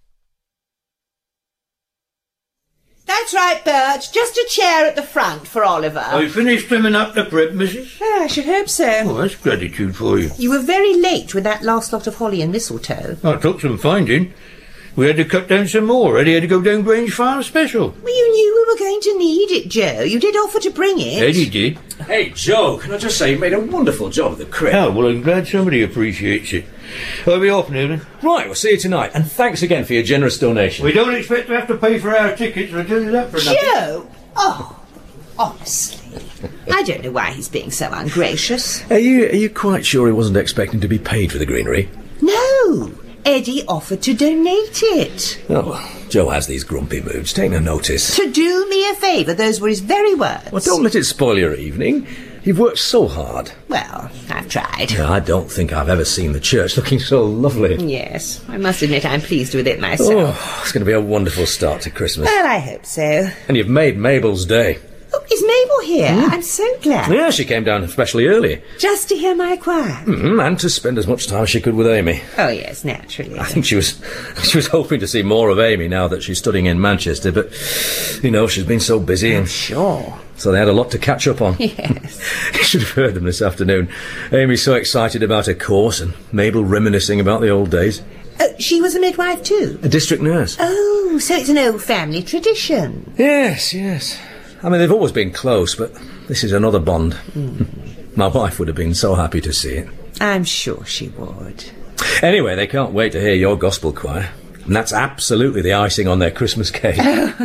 That's right, Bert. Just a chair at the front for Oliver. I finished trimming up the prep, missus. Yeah, I should hope so. Oh, that's gratitude for you. You were very late with that last lot of holly and mistletoe. I took some finding. We had to cut down some more. Eddie had to go down Grange Farm special. Well, you knew we were going to need it, Joe. You did offer to bring it. Eddie did. Hey, Joe, can I just say you made a wonderful job of the crib. Oh, well, I'm glad somebody appreciates it. I'll be off now then. Right, we'll see you tonight, and thanks again for your generous donation. We don't expect to have to pay for our tickets. I'll tell you that for nothing. Joe! Oh, honestly. I don't know why he's being so ungracious. Are you, are you quite sure he wasn't expecting to be paid for the greenery? No! Eddie offered to donate it. Oh, Joe has these grumpy moods. Take no notice. To do me a favour, those were his very words. Well, don't let it spoil your evening. You've worked so hard. Well, I've tried. I don't think I've ever seen the church looking so lovely. Yes, I must admit I'm pleased with it myself. Oh, it's going to be a wonderful start to Christmas. Well, I hope so. And you've made Mabel's day. Oh, is Mabel here? Hmm? I'm so glad. Yeah, she came down especially early. Just to hear my choir. Mm, and to spend as much time as she could with Amy. Oh, yes, naturally. I think she was she was hoping to see more of Amy now that she's studying in Manchester, but, you know, she's been so busy. And sure. So they had a lot to catch up on. Yes. You should have heard them this afternoon. Amy's so excited about her course and Mabel reminiscing about the old days. Oh, she was a midwife too? A district nurse. Oh, so it's an old family tradition. Yes, yes. I mean, they've always been close, but this is another bond. Mm. My wife would have been so happy to see it. I'm sure she would. Anyway, they can't wait to hear your gospel choir. And that's absolutely the icing on their Christmas cake.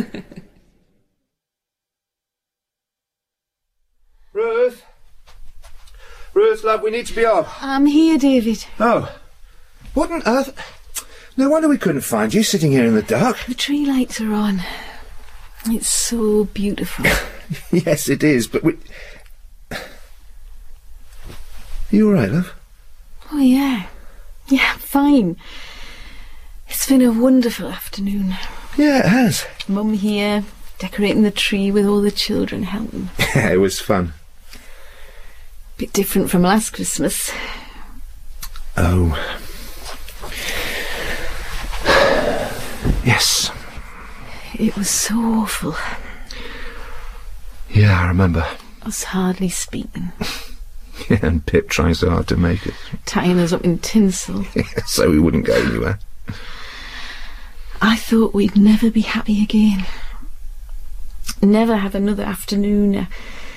Ruth? Ruth, love, we need to be off. I'm here, David. Oh. What on earth? No wonder we couldn't find you sitting here in the dark. The tree lights are on. It's so beautiful. Yes, it is, but we... Are you all right, love? Oh, yeah. Yeah, I'm fine. It's been a wonderful afternoon. Yeah, it has. Mum here, decorating the tree with all the children helping. Yeah, it was fun. Bit different from last Christmas. Oh. Yes. It was so awful. Yeah, I remember. Us hardly speaking. Yeah, and Pip trying so hard to make it. Tying us up in tinsel. So we wouldn't go anywhere. I thought we'd never be happy again. Never have another afternoon, uh,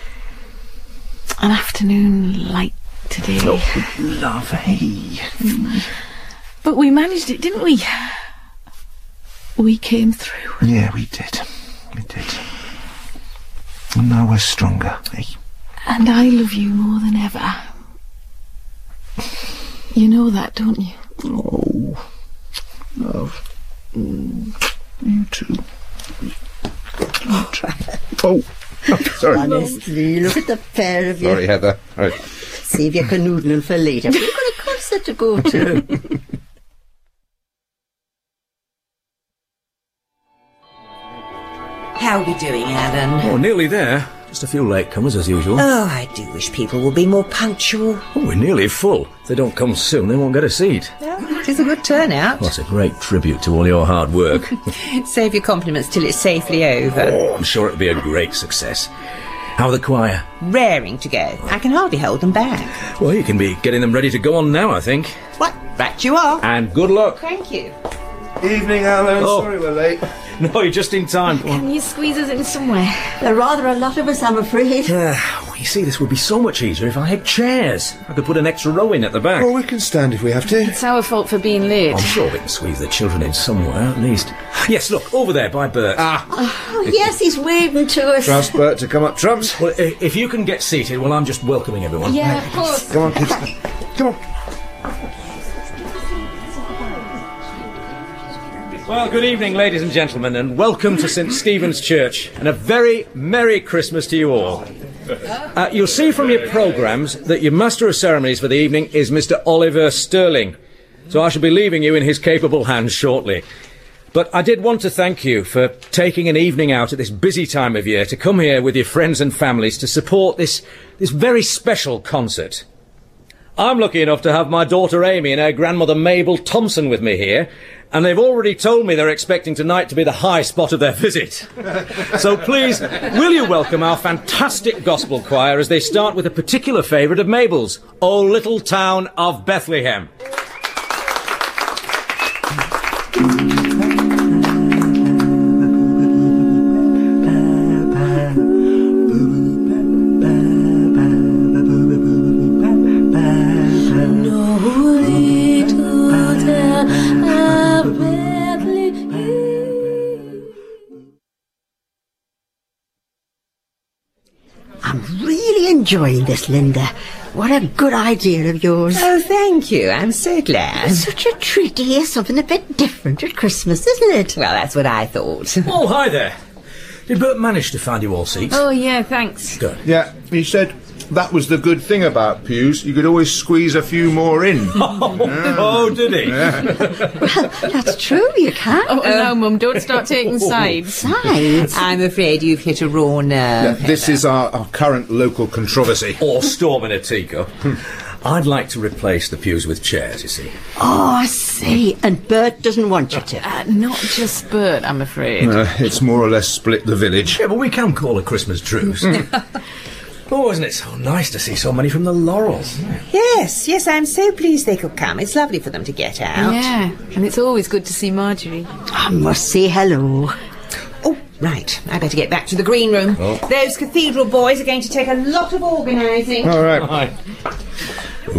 an afternoon like today. Oh, lovely. But we managed it, didn't we? We came through. Yeah, we did. We did. And now we're stronger, eh? And I love you more than ever. You know that, don't you? Oh, love. Mm. You too. Oh, oh, sorry. Honestly, look at the pair of you. Sorry, Heather. Right. See if you can noodle for later. We've got a concert to go to. How are we doing, Alan? Oh, nearly there. Just a few latecomers as usual. Oh, I do wish people would be more punctual. Oh, we're nearly full. If they don't come soon, they won't get a seat. Well, it is a good turnout. Well, that's a great tribute to all your hard work. Save your compliments till it's safely over. Oh, I'm sure it'll be a great success. How are the choir? Raring to go. I can hardly hold them back. Well, you can be getting them ready to go on now, I think. What? Right you are. And good luck. Thank you. Evening, Alan. Oh. Sorry we're late. No, you're just in time. Can you squeeze us in somewhere? There are rather a lot of us, I'm afraid. Uh, well, you see, this would be so much easier if I had chairs. I could put an extra row in at the back. Well, we can stand if we have to. It's our fault for being late. I'm sure we can squeeze the children in somewhere, at least. Yes, look, over there by Bert. Ah. Oh, yes, he's waving to us. Trust Bert to come up trumps. Well, i- if you can get seated, well, I'm just welcoming everyone. Yeah, of course. Come on, kids. Come on. Well, good evening, ladies and gentlemen, and welcome to St Stephen's Church, and a very Merry Christmas to you all. Uh, you'll see from your programmes that your Master of Ceremonies for the evening is Mister Oliver Sterling, so I shall be leaving you in his capable hands shortly. But I did want to thank you for taking an evening out at this busy time of year to come here with your friends and families to support this, this very special concert. I'm lucky enough to have my daughter Amy and her grandmother Mabel Thompson with me here, and they've already told me they're expecting tonight to be the high spot of their visit. So please, will you welcome our fantastic gospel choir as they start with a particular favourite of Mabel's, O Little Town of Bethlehem. I'm really enjoying this, Linda. What a good idea of yours. Oh, thank you. I'm so glad. It's such a treat to hear something a bit different at Christmas, isn't it? Well, that's what I thought. Oh, hi there. Did Bert manage to find you all seats? Oh, yeah, thanks. Good. Yeah, he said that was the good thing about pews. You could always squeeze a few more in. Oh, oh did he? Yeah. Well, that's true, you can. Oh, no, Mum, don't start taking sides. Sides? I'm afraid you've hit a raw nerve. Yeah, this is our, our current local controversy. Or storm in a teacup. I'd like to replace the pews with chairs, you see. Oh, I see. And Bert doesn't want you to. Uh, not just Bert, I'm afraid. Uh, it's more or less split the village. Yeah, but we can call a Christmas truce. Oh, isn't it so nice to see so many from the Laurels? Yes, yes, I'm so pleased they could come. It's lovely for them to get out. Yeah, and it's always good to see Marjorie. I must say hello. Oh, right. I better get back to the green room. Oh. Those cathedral boys are going to take a lot of organising. All right. Hi.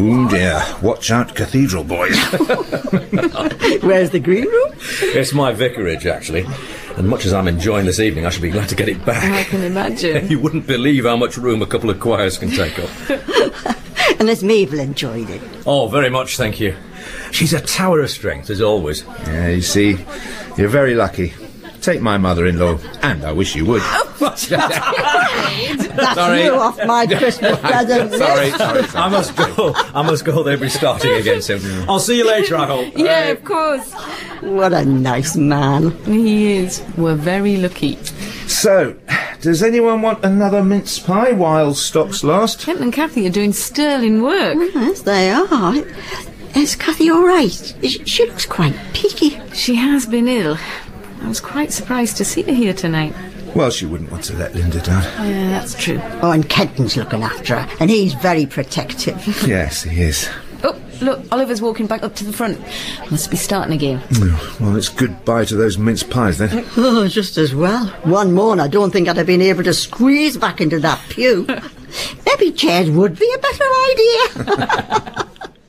Oh dear, watch out, cathedral boys. Where's the green room? It's my vicarage, actually. And much as I'm enjoying this evening, I should be glad to get it back. I can imagine. You wouldn't believe how much room a couple of choirs can take up. And has Mabel enjoyed it? Oh, very much, thank you. She's a tower of strength, as always. Yeah, you see, you're very lucky. Take my mother-in-law, and I wish you would. That's Sorry. you off my Christmas present. sorry, sorry, sorry. I must go. I must go. They'll be starting again soon. I'll see you later, I hope. Yeah, of course. What a nice man. He is. We're very lucky. So, does anyone want another mince pie while stocks last? Kent and Kathy are doing sterling work. Yes, they are. Is Kathy all right? She, she looks quite peaky. She has been ill. I was quite surprised to see her here tonight. Well, she wouldn't want to let Linda down. Yeah, that's true. Oh, and Kenton's looking after her, and he's very protective. Yes, he is. Oh, look, Oliver's walking back up to the front. Must be starting again. Well, it's goodbye to those mince pies, then. Oh, just as well. One more and I don't think I'd have been able to squeeze back into that pew. Maybe chairs would be a better idea.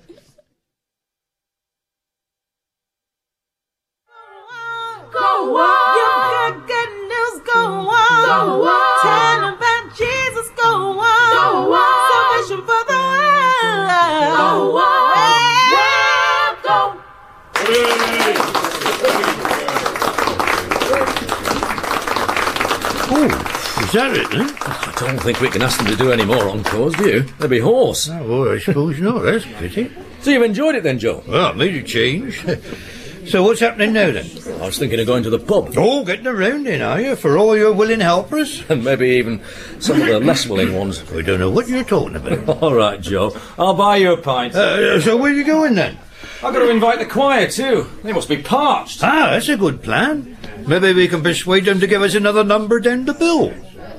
Go on. You got good news, go on. Go on. Tell about Jesus, go on. Go on. Salvation for the world. Go on. Oh, is that it, then? I don't think we can ask them to do any more encores, do you? They'd be hoarse. Oh, well, I suppose not. That's a pity. So you've enjoyed it then, Joe? Well, I made a change. So what's happening now, then? I was thinking of going to the pub. Oh, getting around then, are you? For all your willing helpers? And maybe even some of the less willing ones. I don't know what you're talking about. All right, Joe. I'll buy you a pint. Uh, so where are you going, then? I've got to invite the choir, too. They must be parched. Ah, that's a good plan. Maybe we can persuade them to give us another number down the bill.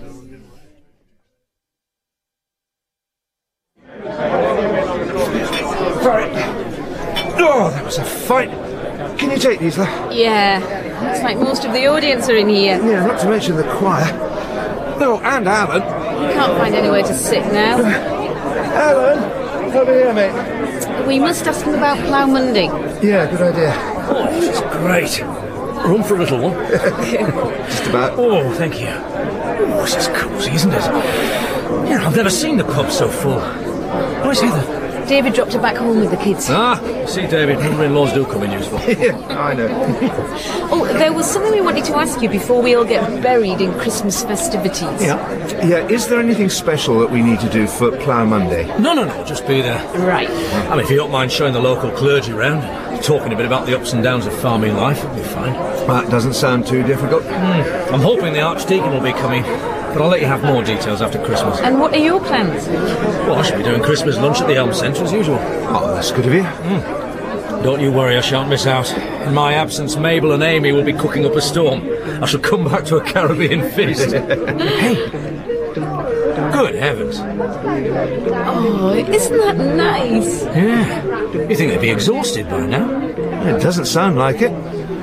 Sorry. Oh, that was a fight. Can you take these, though? Yeah, looks like most of the audience are in here. Yeah, not to mention the choir. Oh, and Alan. We can't find anywhere to sit now. Alan, over here, mate. We must ask them about Plough Monday. Yeah, good idea. Oh, this is great. Room for a little one? Just about. Oh, thank you. Oh, this is cosy, isn't it? Yeah, I've never seen the pub so full. Where's Heather? David dropped her back home with the kids. Ah, you see, David, mother-in-laws do come in useful. Yeah, I know. Oh, there was something we wanted to ask you before we all get buried in Christmas festivities. Yeah. Yeah, is there anything special that we need to do for Plough Monday? No, no, no, just be there. Right. I mean, if you don't mind showing the local clergy round, talking a bit about the ups and downs of farming life, it'll be fine. That doesn't sound too difficult. Mm. I'm hoping the Archdeacon will be coming, but I'll let you have more details after Christmas. And what are your plans? Well, I should be doing Christmas lunch at the Elm Centre as usual. Oh, that's good of you. Mm. Don't you worry, I shan't miss out. In my absence, Mabel and Amy will be cooking up a storm. I shall come back to a Caribbean feast. Hey! Good heavens. Oh, isn't that nice? Yeah. You think they'd be exhausted by now? It doesn't sound like it.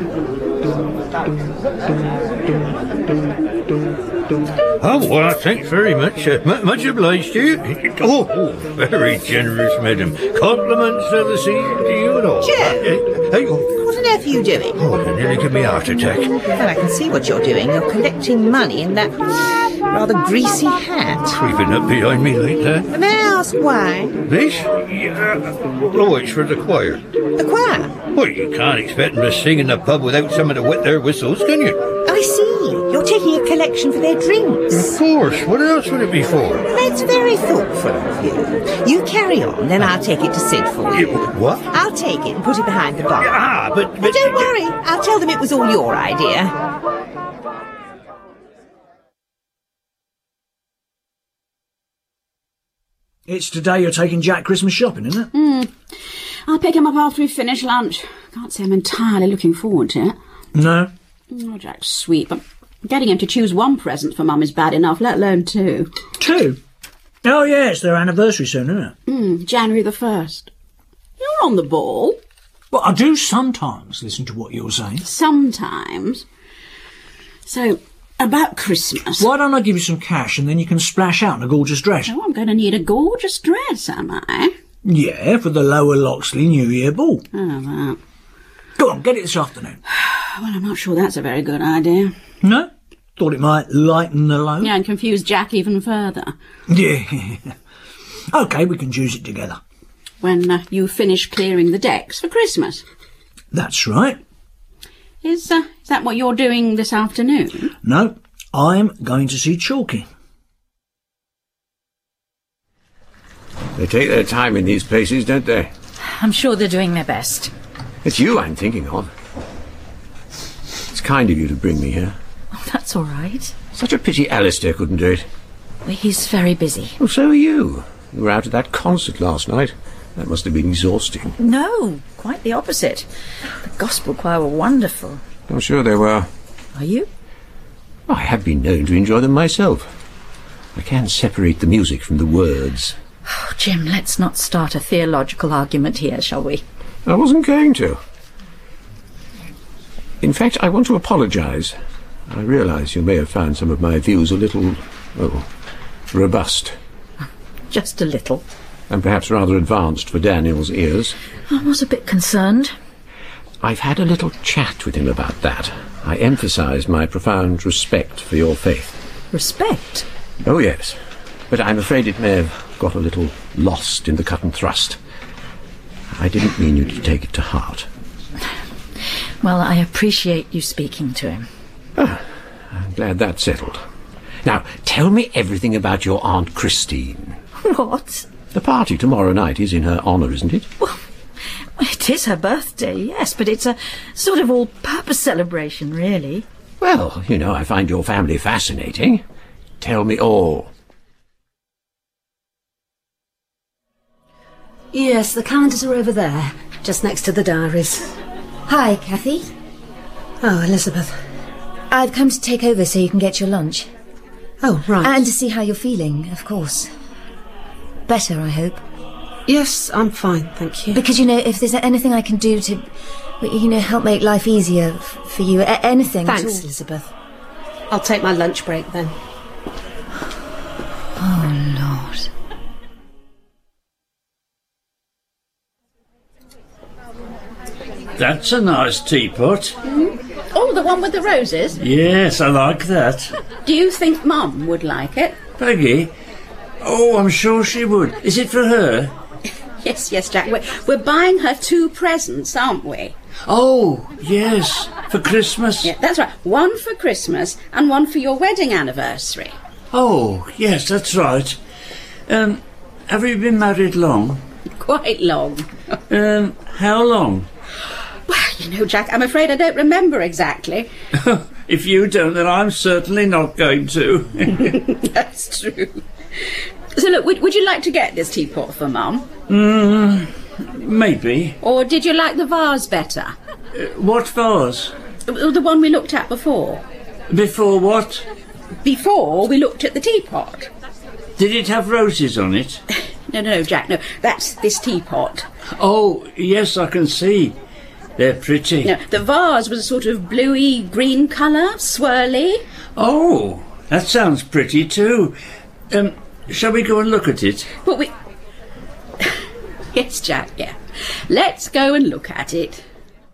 Oh, well, thanks very much. Uh, m- much obliged to you. Oh, oh, very generous, madam. Compliments of the season to you and all. Joe, Uh, hey, oh, what on earth are you doing? oh, they nearly give me a heart attack. Well, I can see what you're doing. You're collecting money in that rather greasy hat. Creeping up behind me like that. May I ask why? This? Yeah. Oh, it's for the choir. The choir? Well, you can't expect them to sing in the pub without someone to wet their whistles, can you? Oh, I see. You're taking a collection for their drinks. Of course. What else would it be for? That's very thoughtful of you. You carry on, then I'll take it to Sid for you. What? I'll take it and put it behind the bar. Ah, but... but don't worry. I'll tell them it was all your idea. It's today you're taking Jack Christmas shopping, isn't it? Hmm. I'll pick him up after we finish lunch. Can't say I'm entirely looking forward to it. No. Oh, Jack's sweet, but getting him to choose one present for Mum is bad enough, let alone two. Two? Oh, yeah, it's their anniversary soon, isn't it? Hmm, January the first. You're on the ball. Well, I do sometimes listen to what you're saying. Sometimes. So, about Christmas. Why don't I give you some cash and then you can splash out in a gorgeous dress? Oh, I'm going to need a gorgeous dress, am I? Yeah, for the Lower Loxley New Year ball. Oh, that. Go on, get it this afternoon. Well, I'm not sure that's a very good idea. No? Thought it might lighten the load? Yeah, and confuse Jack even further. Yeah. OK, we can choose it together. When uh, you finish clearing the decks for Christmas. That's right. Is, uh, is that what you're doing this afternoon? No, I'm going to see Chalky. They take their time in these places, don't they? I'm sure they're doing their best. It's you I'm thinking of. It's kind of you to bring me here. Oh, that's all right. Such a pity Alistair couldn't do it. Well, he's very busy. Well, so are you. You were out at that concert last night. That must have been exhausting. No, quite the opposite. The gospel choir were wonderful. I'm sure they were. Are you? I have been known to enjoy them myself. I can separate the music from the words. Oh, Jim, let's not start a theological argument here, shall we? I wasn't going to. In fact, I want to apologise. I realise you may have found some of my views a little, oh, robust. Just a little. And perhaps rather advanced for Daniel's ears. I was a bit concerned. I've had a little chat with him about that. I emphasised my profound respect for your faith. Respect? Oh, yes. But I'm afraid it may have got a little lost in the cut and thrust. I didn't mean you to take it to heart. Well, I appreciate you speaking to him. Ah, I'm glad that's settled. Now, tell me everything about your Aunt Christine. What? The party tomorrow night is in her honour, isn't it? Well, it is her birthday, yes, but it's a sort of all-purpose celebration, really. Well, you know, I find your family fascinating. Tell me all. Yes, the calendars are over there, just next to the diaries. Hi, Kathy. Oh, Elizabeth. I've come to take over so you can get your lunch. Oh, right. And to see how you're feeling, of course. Better, I hope. Yes, I'm fine, thank you. Because, you know, if there's anything I can do to, you know, help make life easier f- for you, a- anything Thanks, at all. Elizabeth. I'll take my lunch break then. Oh, Lord. That's a nice teapot. Mm. Oh, the one with the roses? Yes, I like that. Do you think Mum would like it? Peggy? Oh, I'm sure she would. Is it for her? Yes, yes, Jack. We're, we're buying her two presents, aren't we? Oh, yes, for Christmas. Yeah, that's right. One for Christmas and one for your wedding anniversary. Oh, yes, that's right. Um, have you been married long? Quite long. um, how long? Well, you know, Jack, I'm afraid I don't remember exactly. If you don't, then I'm certainly not going to. That's true. So, look, would, would you like to get this teapot for Mum? Mm, maybe. Or did you like the vase better? Uh, what vase? The one we looked at before. Before what? Before we looked at the teapot. Did it have roses on it? No, no, no, Jack, no. That's this teapot. Oh, yes, I can see. They're pretty. No, the vase was a sort of bluey green colour, swirly. Oh, that sounds pretty too. Um, shall we go and look at it? But we... Yes, Jack, yeah. Let's go and look at it.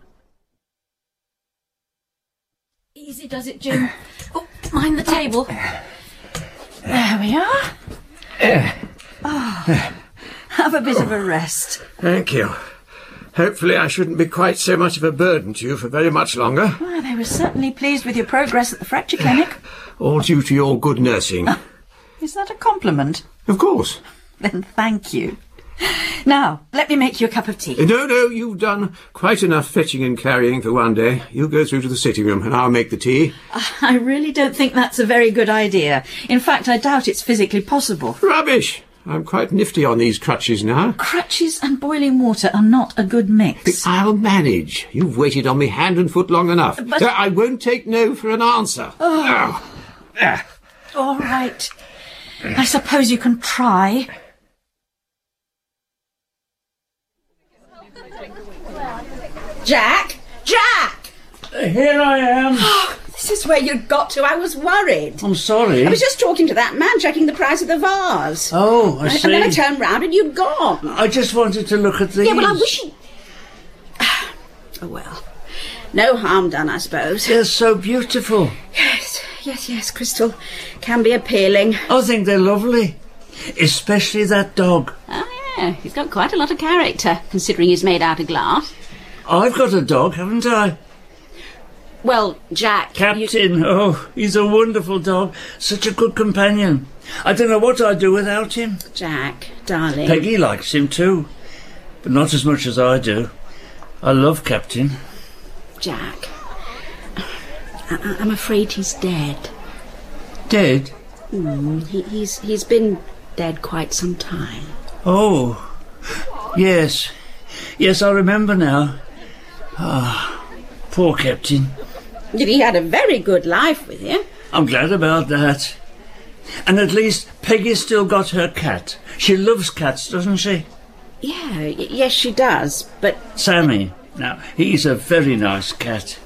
Easy does it, Jim. Oh, mind the table. There we are. Oh, have a bit of a rest. Thank you. Hopefully I shouldn't be quite so much of a burden to you for very much longer. Well, they were certainly pleased with your progress at the fracture clinic. All due to your good nursing. Is that a compliment? Of course. Then thank you. Now, let me make you a cup of tea. No, no, you've done quite enough fetching and carrying for one day. You go through to the sitting room and I'll make the tea. I really don't think that's a very good idea. In fact, I doubt it's physically possible. Rubbish! I'm quite nifty on these crutches now. Crutches and boiling water are not a good mix. But I'll manage. You've waited on me hand and foot long enough. But... Uh, I won't take no for an answer. Oh. Oh. Ah. All right. I suppose you can try. Jack! Jack! Here I am. Oh, this this is where you'd got to. I was worried. I'm sorry. I was just talking to that man, checking the price of the vase. Oh, I see. And then I turned round and you'd gone. I just wanted to look at these. Yeah, well, I wish you... Oh, well. No harm done, I suppose. They're so beautiful. Yes, yes, yes, Crystal. Can be appealing. I think they're lovely. Especially that dog. Oh, yeah. He's got quite a lot of character, considering he's made out of glass. I've got a dog, haven't I? Well, Jack... Captain, you... oh, he's a wonderful dog. Such a good companion. I don't know what I'd do without him. Jack, darling... Peggy likes him too, but not as much as I do. I love Captain. Jack, I- I'm afraid he's dead. Dead? Mm, he- he's he's been dead quite some time. Oh, yes. Yes, I remember now. Ah, poor Captain. Yet he had a very good life with you. I'm glad about that. And at least Peggy's still got her cat. She loves cats, doesn't she? Yeah, y- yes she does, but... Sammy. Now, he's a very nice cat.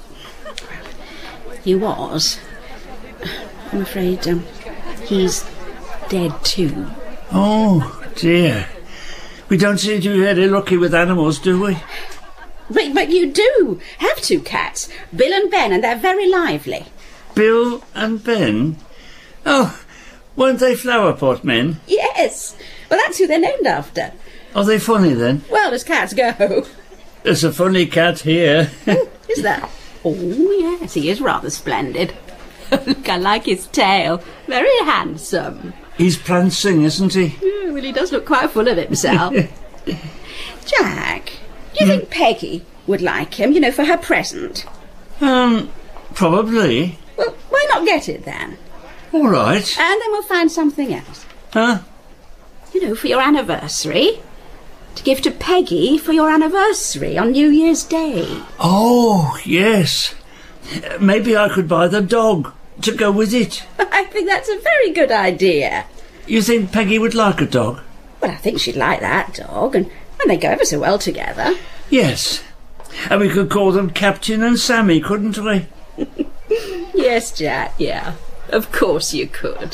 He was. I'm afraid um, he's dead too. Oh, dear. We don't seem to be very lucky with animals, do we? But, but you do have two cats, Bill and Ben, and they're very lively. Bill and Ben? Oh, weren't they flower pot men? Yes. Well, that's who they're named after. Are they funny then? Well, as cats go. There's a funny cat here. Is that? Oh, yes, he is rather splendid. Look, I like his tail. Very handsome. He's prancing, isn't he? Yeah, well, he does look quite full of himself. Jack, do you think Peggy would like him, you know, for her present? Um, probably. Well, why not get it then? All right. And then we'll find something else. Huh? You know, for your anniversary. To give to Peggy for your anniversary on New Year's Day. Oh, yes. Maybe I could buy the dog to go with it. I think that's a very good idea. You think Peggy would like a dog? Well, I think she'd like that dog, and, and they go ever so well together. Yes. And we could call them Captain and Sammy, couldn't we? Yes, Jack, yeah. Of course you could.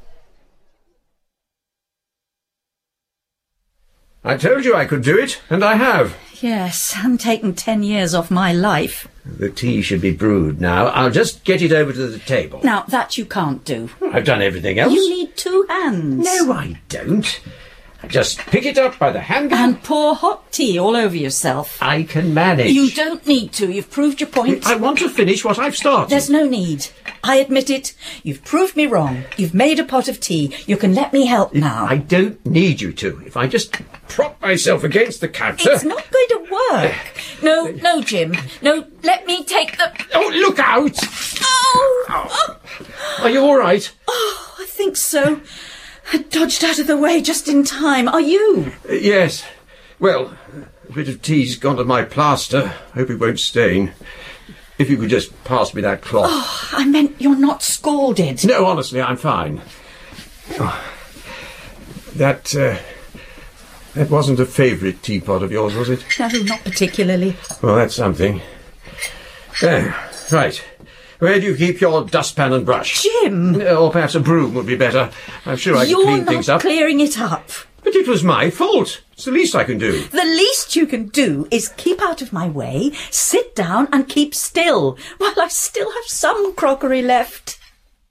I told you I could do it, and I have. Yes, and taken ten years off my life. The tea should be brewed now. I'll just get it over to the table. Now, that you can't do. I've done everything else. You need two hands. No, I don't. I just pick it up by the handle. And pour hot tea all over yourself. I can manage. You don't need to. You've proved your point. I want to finish what I've started. There's no need. I admit it. You've proved me wrong. You've made a pot of tea. You can let me help now. I don't need you to. If I just prop myself against the counter... It's not going to work. No, no, Jim. No, let me take the... Oh, look out! Oh! oh. Are you all right? Oh, I think so. I dodged out of the way just in time. Are you? Uh, yes. Well, a bit of tea's gone to my plaster. Hope it won't stain. If you could just pass me that cloth. Oh, I meant you're not scalded. No, honestly, I'm fine. Oh, that, uh, that wasn't a favourite teapot of yours, was it? No, not particularly. Well, that's something. There, right. Where do you keep your dustpan and brush? Jim! Or perhaps a broom would be better. I'm sure I You're can clean things up. You're not clearing it up. But it was my fault. It's the least I can do. The least you can do is keep out of my way, sit down and keep still, while I still have some crockery left.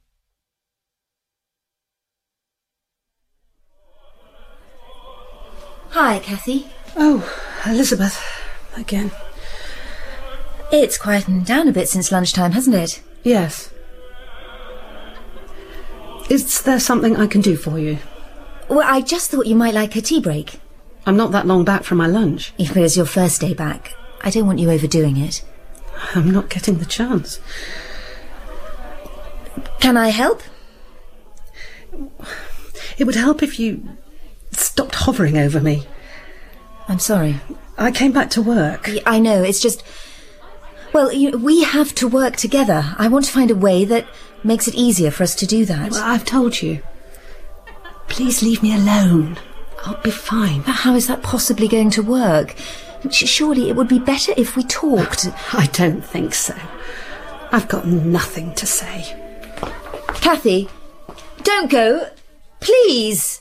Hi, Kathy. Oh, Elizabeth. Again. It's quietened down a bit since lunchtime, hasn't it? Yes. Is there something I can do for you? Well, I just thought you might like a tea break. I'm not that long back from my lunch. Even though it's your first day back, I don't want you overdoing it. I'm not getting the chance. Can I help? It would help if you stopped hovering over me. I'm sorry. I came back to work. I know, it's just... Well, you, we have to work together. I want to find a way that makes it easier for us to do that. Well, I've told you. Please leave me alone. I'll be fine. But how is that possibly going to work? Surely it would be better if we talked. I don't think so. I've got nothing to say. Kathy, don't go. Please.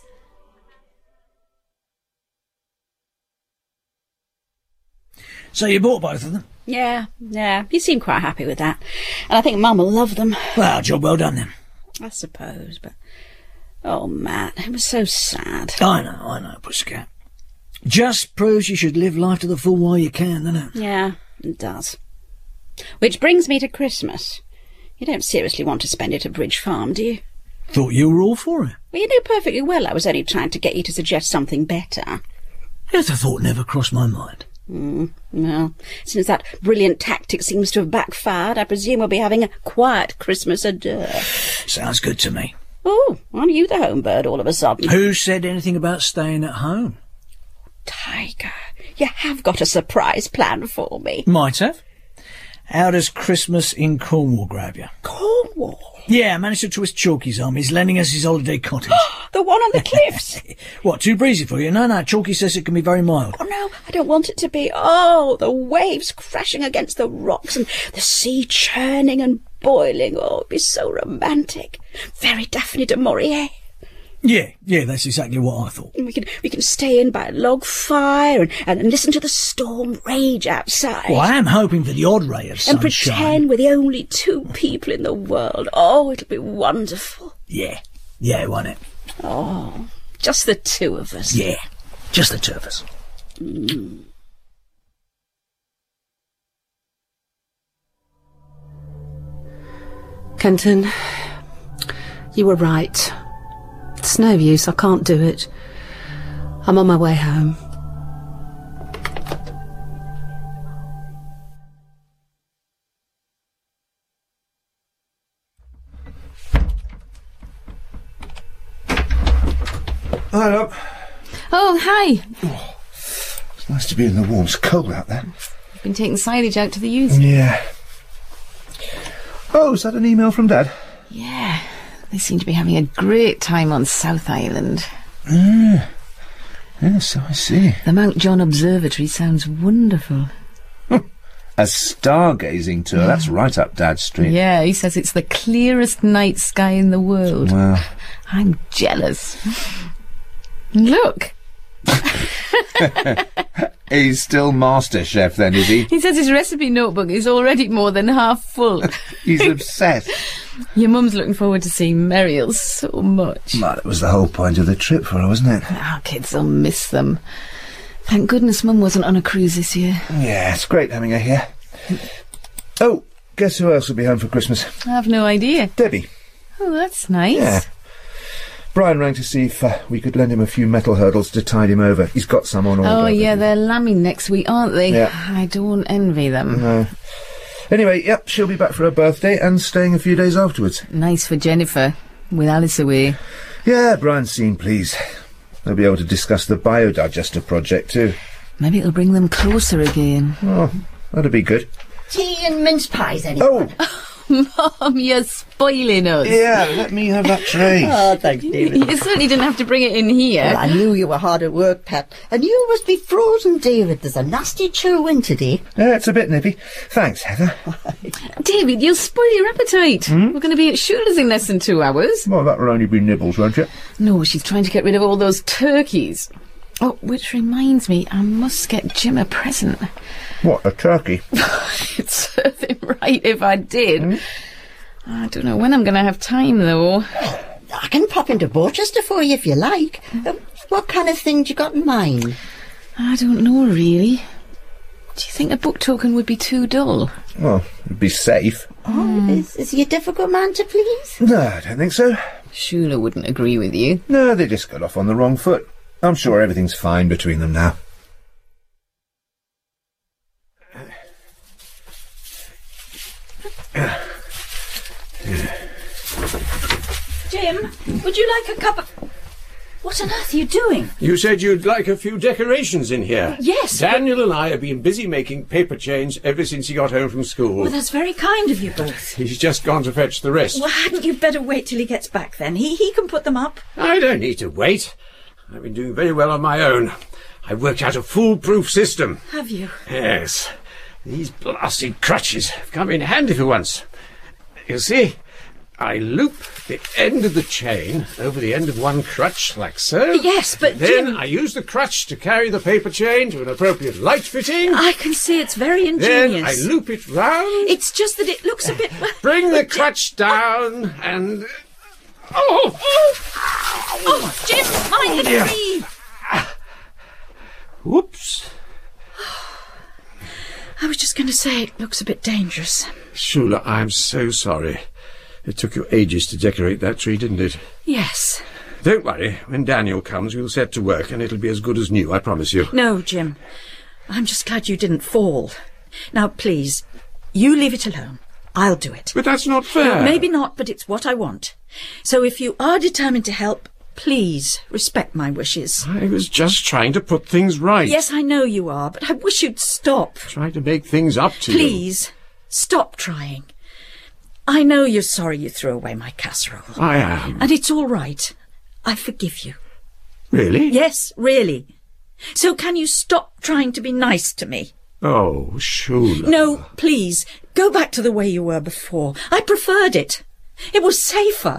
So you bought both of them? Yeah, yeah. You seem quite happy with that. And I think Mum will love them. Well, job well done then. I suppose, but... Oh, Matt, it was so sad. I know, I know, Pussycat. Just proves you should live life to the full while you can, doesn't it? Yeah, it does. Which brings me to Christmas. You don't seriously want to spend it at Bridge Farm, do you? Thought you were all for it. Well, you knew perfectly well I was only trying to get you to suggest something better. Yes, the thought never crossed my mind. Mm, well, since that brilliant tactic seems to have backfired, I presume we'll be having a quiet Christmas a deux. Sounds good to me. Oh, aren't you the home bird all of a sudden? Who said anything about staying at home? Tiger, you have got a surprise plan for me. Might have. How does Christmas in Cornwall grab you? Cornwall? Yeah, I managed to twist Chalky's arm. He's lending us his holiday cottage. The one on the cliffs? What, too breezy for you? No, no, Chalky says it can be very mild. Oh, no, I don't want it to be. Oh, the waves crashing against the rocks and the sea churning and boiling. Oh, it'd be so romantic. Very Daphne du Maurier. Yeah, yeah, that's exactly what I thought. We can we can stay in by a log fire and, and listen to the storm rage outside. Well, I am hoping for the odd ray of and sunshine. pretend we're the only two people in the world. Oh, it'll be wonderful. Yeah, yeah, won't it? Oh, just the two of us. Yeah, just the two of us. Mm. Kenton, you were right. It's no use, I can't do it. I'm on my way home. Hi, love. Oh, hi. It's nice to be in the warm. It's cold out there. I've been taking silage out to the ewes. Yeah. Oh, is that an email from Dad? Yeah. They seem to be having a great time on South Island. Ah. Yes, I see. The Mount John Observatory sounds wonderful. A stargazing tour. Mm. That's right up Dad's street. Yeah, he says it's the clearest night sky in the world. Wow. I'm jealous. Look. He's still master chef then, is he? He says his recipe notebook is already more than half full. He's obsessed. Your mum's looking forward to seeing Muriel so much. Well, that was the whole point of the trip for her, wasn't it? Our kids will miss them. Thank goodness Mum wasn't on a cruise this year. Yeah, it's great having her here. Oh, guess who else will be home for Christmas? I have no idea. Debbie. Oh, that's nice. Yeah. Brian rang to see if uh, we could lend him a few metal hurdles to tide him over. He's got some on order. Oh, yeah, they're lambing next week, aren't they? Yeah. I don't envy them. No. Anyway, yep, she'll be back for her birthday and staying a few days afterwards. Nice for Jennifer, with Alice away. Yeah, Brian's seemed pleased. They'll be able to discuss the biodigester project too. Maybe it'll bring them closer again. Oh, that'd be good. Tea and mince pies, anyone? Oh! Mum, you're spoiling us. Yeah, let me have that tray. Oh, thanks, David. You certainly didn't have to bring it in here. Well, I knew you were hard at work, Pat. And you must be frozen, David. There's a nasty chill wind today. Yeah, it's a bit nippy. Thanks, Heather. David, you'll spoil your appetite. Hmm? We're going to be at Shula's in less than two hours. Well, that'll only be nibbles, won't it? No, she's trying to get rid of all those turkeys. Oh, which reminds me, I must get Jim a present. What, a turkey? It'd serve him right if I did. Hmm? I don't know when I'm going to have time, though. I can pop into Borchester for you if you like. Uh, what kind of thing do you got in mind? I don't know, really. Do you think a book token would be too dull? Well, it'd be safe. Oh, Hmm. is, is he a difficult man to please? No, I don't think so. Shula wouldn't agree with you. No, they just got off on the wrong foot. I'm sure everything's fine between them now. Jim, would you like a cup of... What on earth are you doing? You said you'd like a few decorations in here. Yes. Daniel and I have been busy making paper chains ever since he got home from school. Well, that's very kind of you both. He's just gone to fetch the rest. Well, hadn't you better wait till he gets back then? He he can put them up. I don't need to wait. I've been doing very well on my own. I've worked out a foolproof system. Have you? Yes. These blasted crutches have come in handy for once. You see, I loop the end of the chain over the end of one crutch, like so. Yes, but Then Jim... I use the crutch to carry the paper chain to an appropriate light fitting. I can see it's very Then ingenious. I loop it round. It's just that it looks a bit... Bring the crutch down and... Oh! Oh! Oh, Jim, my dear. knee! Whoops. I was just going to say it looks a bit dangerous. Shula, I'm so sorry. It took you ages to decorate that tree, didn't it? Yes. Don't worry. When Daniel comes, we'll set to work, and it'll be as good as new, I promise you. No, Jim. I'm just glad you didn't fall. Now, please, you leave it alone. I'll do it. But that's not fair. Maybe not, but it's what I want. So if you are determined to help, please respect my wishes. I was just trying to put things right. Yes, I know you are, but I wish you'd stop. Trying to make things up to you. Please, stop trying. I know you're sorry you threw away my casserole. I am. And it's all right. I forgive you. Really? Yes, really. So can you stop trying to be nice to me? Oh, Shula. No, please, go back to the way you were before. I preferred it. It was safer.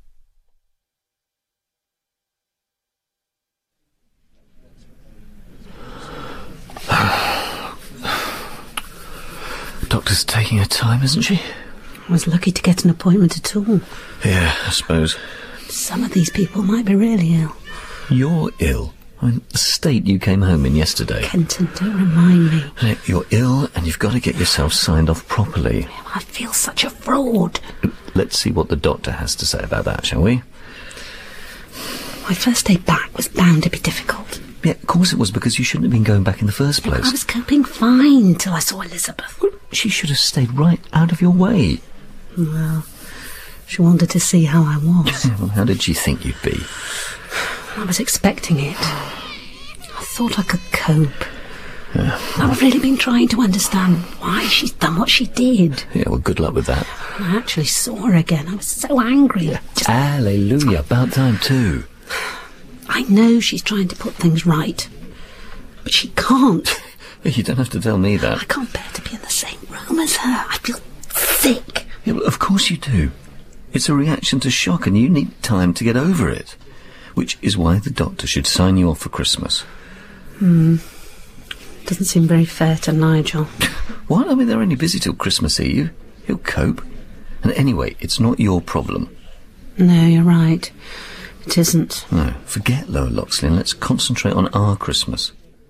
Doctor's taking her time, isn't she? I was lucky to get an appointment at all. Yeah, I suppose. Some of these people might be really ill. You're ill. I mean, the state you came home in yesterday. Kenton, don't remind me. Hey, you're ill and you've got to get yourself signed off properly. I feel such a fraud. Let's see what the doctor has to say about that, shall we? My first day back was bound to be difficult. Yeah, of course it was, because you shouldn't have been going back in the first place. I was coping fine till I saw Elizabeth. She should have stayed right out of your way. Well, she wanted to see how I was. Well, how did she think you'd be? I was expecting it. I thought I could cope. Yeah. I've really been trying to understand why she's done what she did. Yeah, well, good luck with that. When I actually saw her again, I was so angry. Just... Hallelujah, about time too. I know she's trying to put things right, but she can't. You don't have to tell me that. I can't bear to be in the same room as her. I feel sick. Yeah, well, of course you do. It's a reaction to shock and you need time to get over it. Which is why the doctor should sign you off for Christmas. Hmm. Doesn't seem very fair to Nigel. What? I mean, they're only busy till Christmas Eve. He'll cope. And anyway, it's not your problem. No, you're right. It isn't. No, forget Lower Loxley and let's concentrate on our Christmas.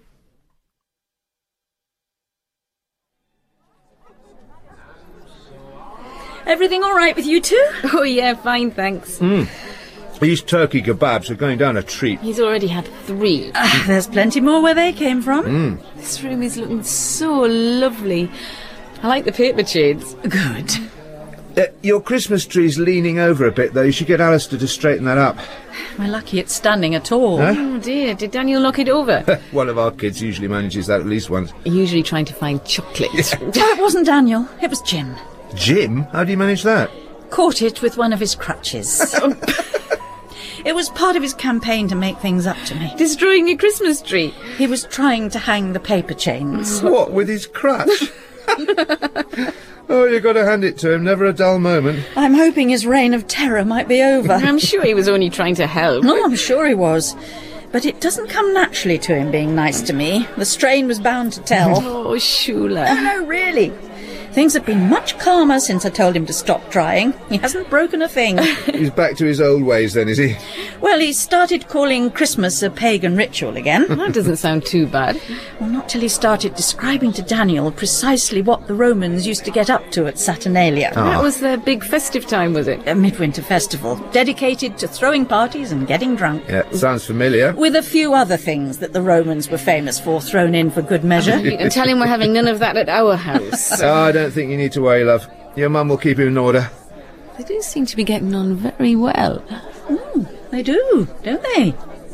Everything all right with you two? Oh, yeah, fine, thanks. Mm. These turkey kebabs are going down a treat. He's already had three. Ah, there's plenty more where they came from. Mm. This room is looking so lovely. I like the paper shades. Good. Uh, your Christmas tree's leaning over a bit, though. You should get Alistair to straighten that up. We're lucky it's standing at all. Huh? Oh, dear. Did Daniel knock it over? One of our kids usually manages that at least once. Usually trying to find chocolate. No, it wasn't Daniel. It was Jim. Jim? How do you manage that? Caught it with one of his crutches. It was part of his campaign to make things up to me. Destroying your Christmas tree? He was trying to hang the paper chains. What, with his crutch? Oh, you've got to hand it to him. Never a dull moment. I'm hoping his reign of terror might be over. I'm sure he was only trying to help. No, I'm sure he was. But it doesn't come naturally to him being nice to me. The strain was bound to tell. Oh, Shula. Oh, no, really. Things have been much calmer since I told him to stop trying. He hasn't broken a thing. He's back to his old ways then, is he? Well, he started calling Christmas a pagan ritual again. That doesn't sound too bad. Well, not till he started describing to Daniel precisely what the Romans used to get up to at Saturnalia. Oh. That was their big festive time, was it? A midwinter festival, dedicated to throwing parties and getting drunk. Yeah, sounds familiar. With a few other things that the Romans were famous for, thrown in for good measure. You can tell him we're having none of that at our house. Oh, I don't think you need to worry, love. Your mum will keep him in order. They do seem to be getting on very well. Mm, they do, don't they?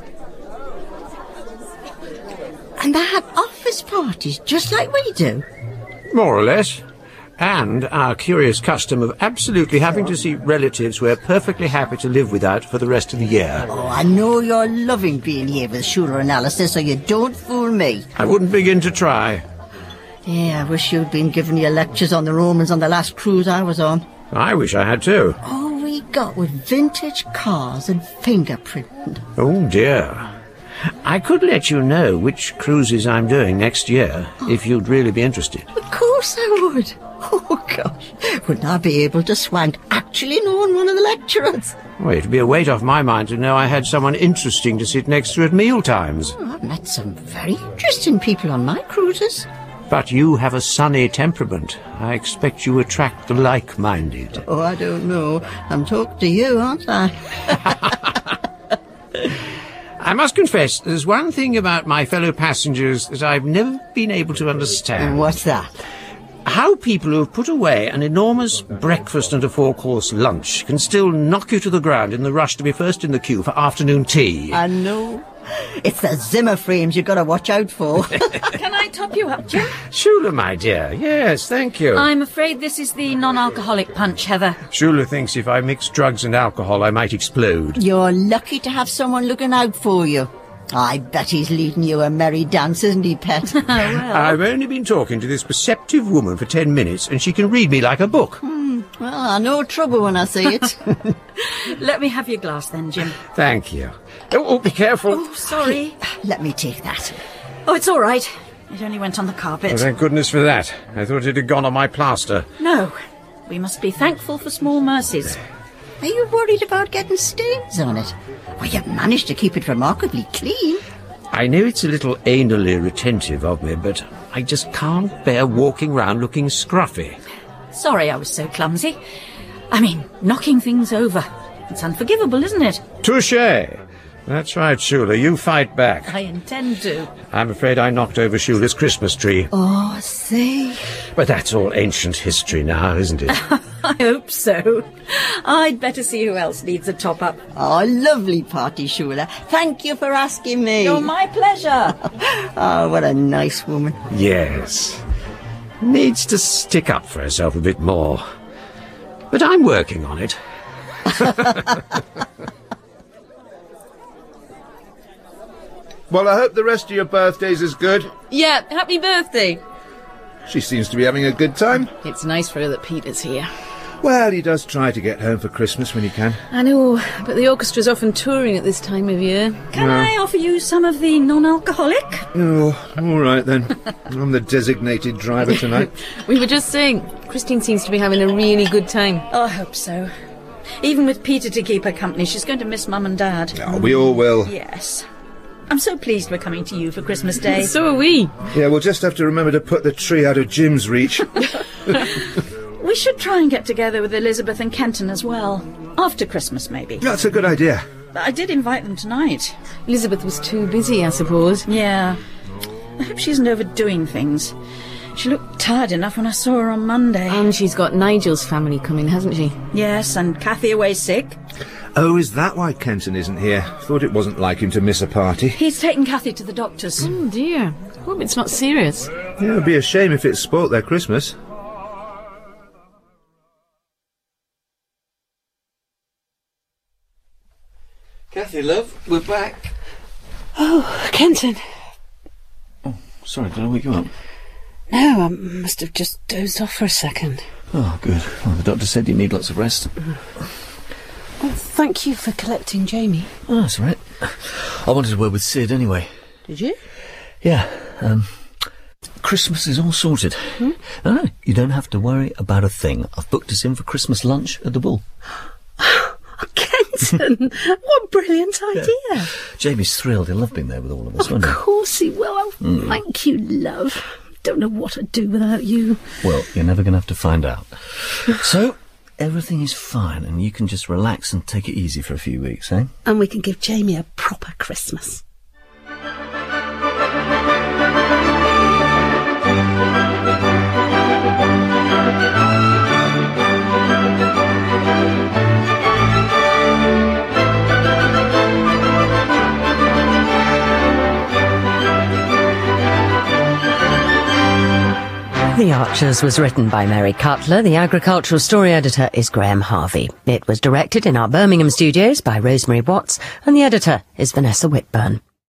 And they have office parties, just like we do. More or less. And our curious custom of absolutely having to see relatives we're perfectly happy to live without for the rest of the year. Oh, I know you're loving being here with Shula and Alistair, so you don't fool me. I wouldn't begin to try. Yeah, I wish you'd been giving your lectures on the Romans on the last cruise I was on. I wish I had too. All we got were vintage cars and fingerprinting. Oh, dear. I could let you know which cruises I'm doing next year, if you'd really be interested. Of course I would. Oh, gosh. Wouldn't I be able to swank actually knowing one of the lecturers? Well, it'd be a weight off my mind to know I had someone interesting to sit next to at meal times. Oh, I've met some very interesting people on my cruises. But you have a sunny temperament. I expect you attract the like-minded. Oh, I don't know. I'm talking to you, aren't I? I must confess, there's one thing about my fellow passengers that I've never been able to understand. What's that? How people who have put away an enormous breakfast and a four-course lunch can still knock you to the ground in the rush to be first in the queue for afternoon tea. I know. It's the Zimmer frames you've got to watch out for. Can I top you up, Jim? Shula, my dear. Yes, thank you. I'm afraid this is the non-alcoholic punch, Heather. Shula thinks if I mix drugs and alcohol, I might explode. You're lucky to have someone looking out for you. I bet he's leading you a merry dance, isn't he, Pet? Oh, well. I've only been talking to this perceptive woman for ten minutes, and she can read me like a book. Hmm. Well, I know trouble when I see it. Let me have your glass then, Jim. Thank you. Oh, oh, be careful. Oh, sorry. Let me take that. Oh, it's all right. It only went on the carpet. Oh, thank goodness for that. I thought it had gone on my plaster. No. We must be thankful for small mercies. Are you worried about getting stains on it? Well, you've managed to keep it remarkably clean. I know it's a little anally retentive of me, but I just can't bear walking round looking scruffy. Sorry I was so clumsy. I mean, knocking things over. It's unforgivable, isn't it? Touché! That's right, Shula. You fight back. I intend to. I'm afraid I knocked over Shula's Christmas tree. Oh, see? But that's all ancient history now, isn't it? I hope so. I'd better see who else needs a top-up. Oh, lovely party, Shula. Thank you for asking me. You're my pleasure. Oh, what a nice woman. Yes. Needs to stick up for herself a bit more. But I'm working on it. Well, I hope the rest of your birthday's as good. Yeah, happy birthday. She seems to be having a good time. It's nice for her that Peter's here. Well, he does try to get home for Christmas when he can. I know, but the orchestra's often touring at this time of year. Can Yeah. I offer you some of the non-alcoholic? Oh, all right then. I'm the designated driver tonight. We were just saying, Christine seems to be having a really good time. Oh, I hope so. Even with Peter to keep her company, she's going to miss Mum and Dad. Oh, we all will. Yes. I'm so pleased we're coming to you for Christmas Day. So are we. Yeah, we'll just have to remember to put the tree out of Jim's reach. We should try and get together with Elizabeth and Kenton as well. After Christmas, maybe. That's a good idea. I did invite them tonight. Elizabeth was too busy, I suppose. Yeah. I hope she isn't overdoing things. She looked tired enough when I saw her on Monday. And she's got Nigel's family coming, hasn't she? Yes, and Kathy away sick. Oh, is that why Kenton isn't here? Thought it wasn't like him to miss a party. He's taken Kathy to the doctor's. Oh, dear. Hope it's not serious. Yeah, it'd be a shame if it spoilt their Christmas. Kathy, love, we're back. Oh, Kenton. Oh, sorry, did I wake you up? No, I must have just dozed off for a second. Oh, good. Well, the doctor said you need lots of rest. Well, thank you for collecting Jamie. Oh, that's all right. I wanted to word with Sid anyway. Did you? Yeah, um... Christmas is all sorted. Hmm? No, no, you don't have to worry about a thing. I've booked us in for Christmas lunch at the Bull. Kenton, what a brilliant idea. Yeah. Jamie's thrilled. He'll love being there with all of us, won't he? Of course he will. Oh, Mm. thank you, love. Don't know what I'd do without you. Well, you're never going to have to find out. So, everything is fine, and you can just relax and take it easy for a few weeks, eh? And we can give Jamie a proper Christmas. The Archers was written by Mary Cutler. The agricultural story editor is Graham Harvey. It was directed in our Birmingham studios by Rosemary Watts, and the editor is Vanessa Whitburn.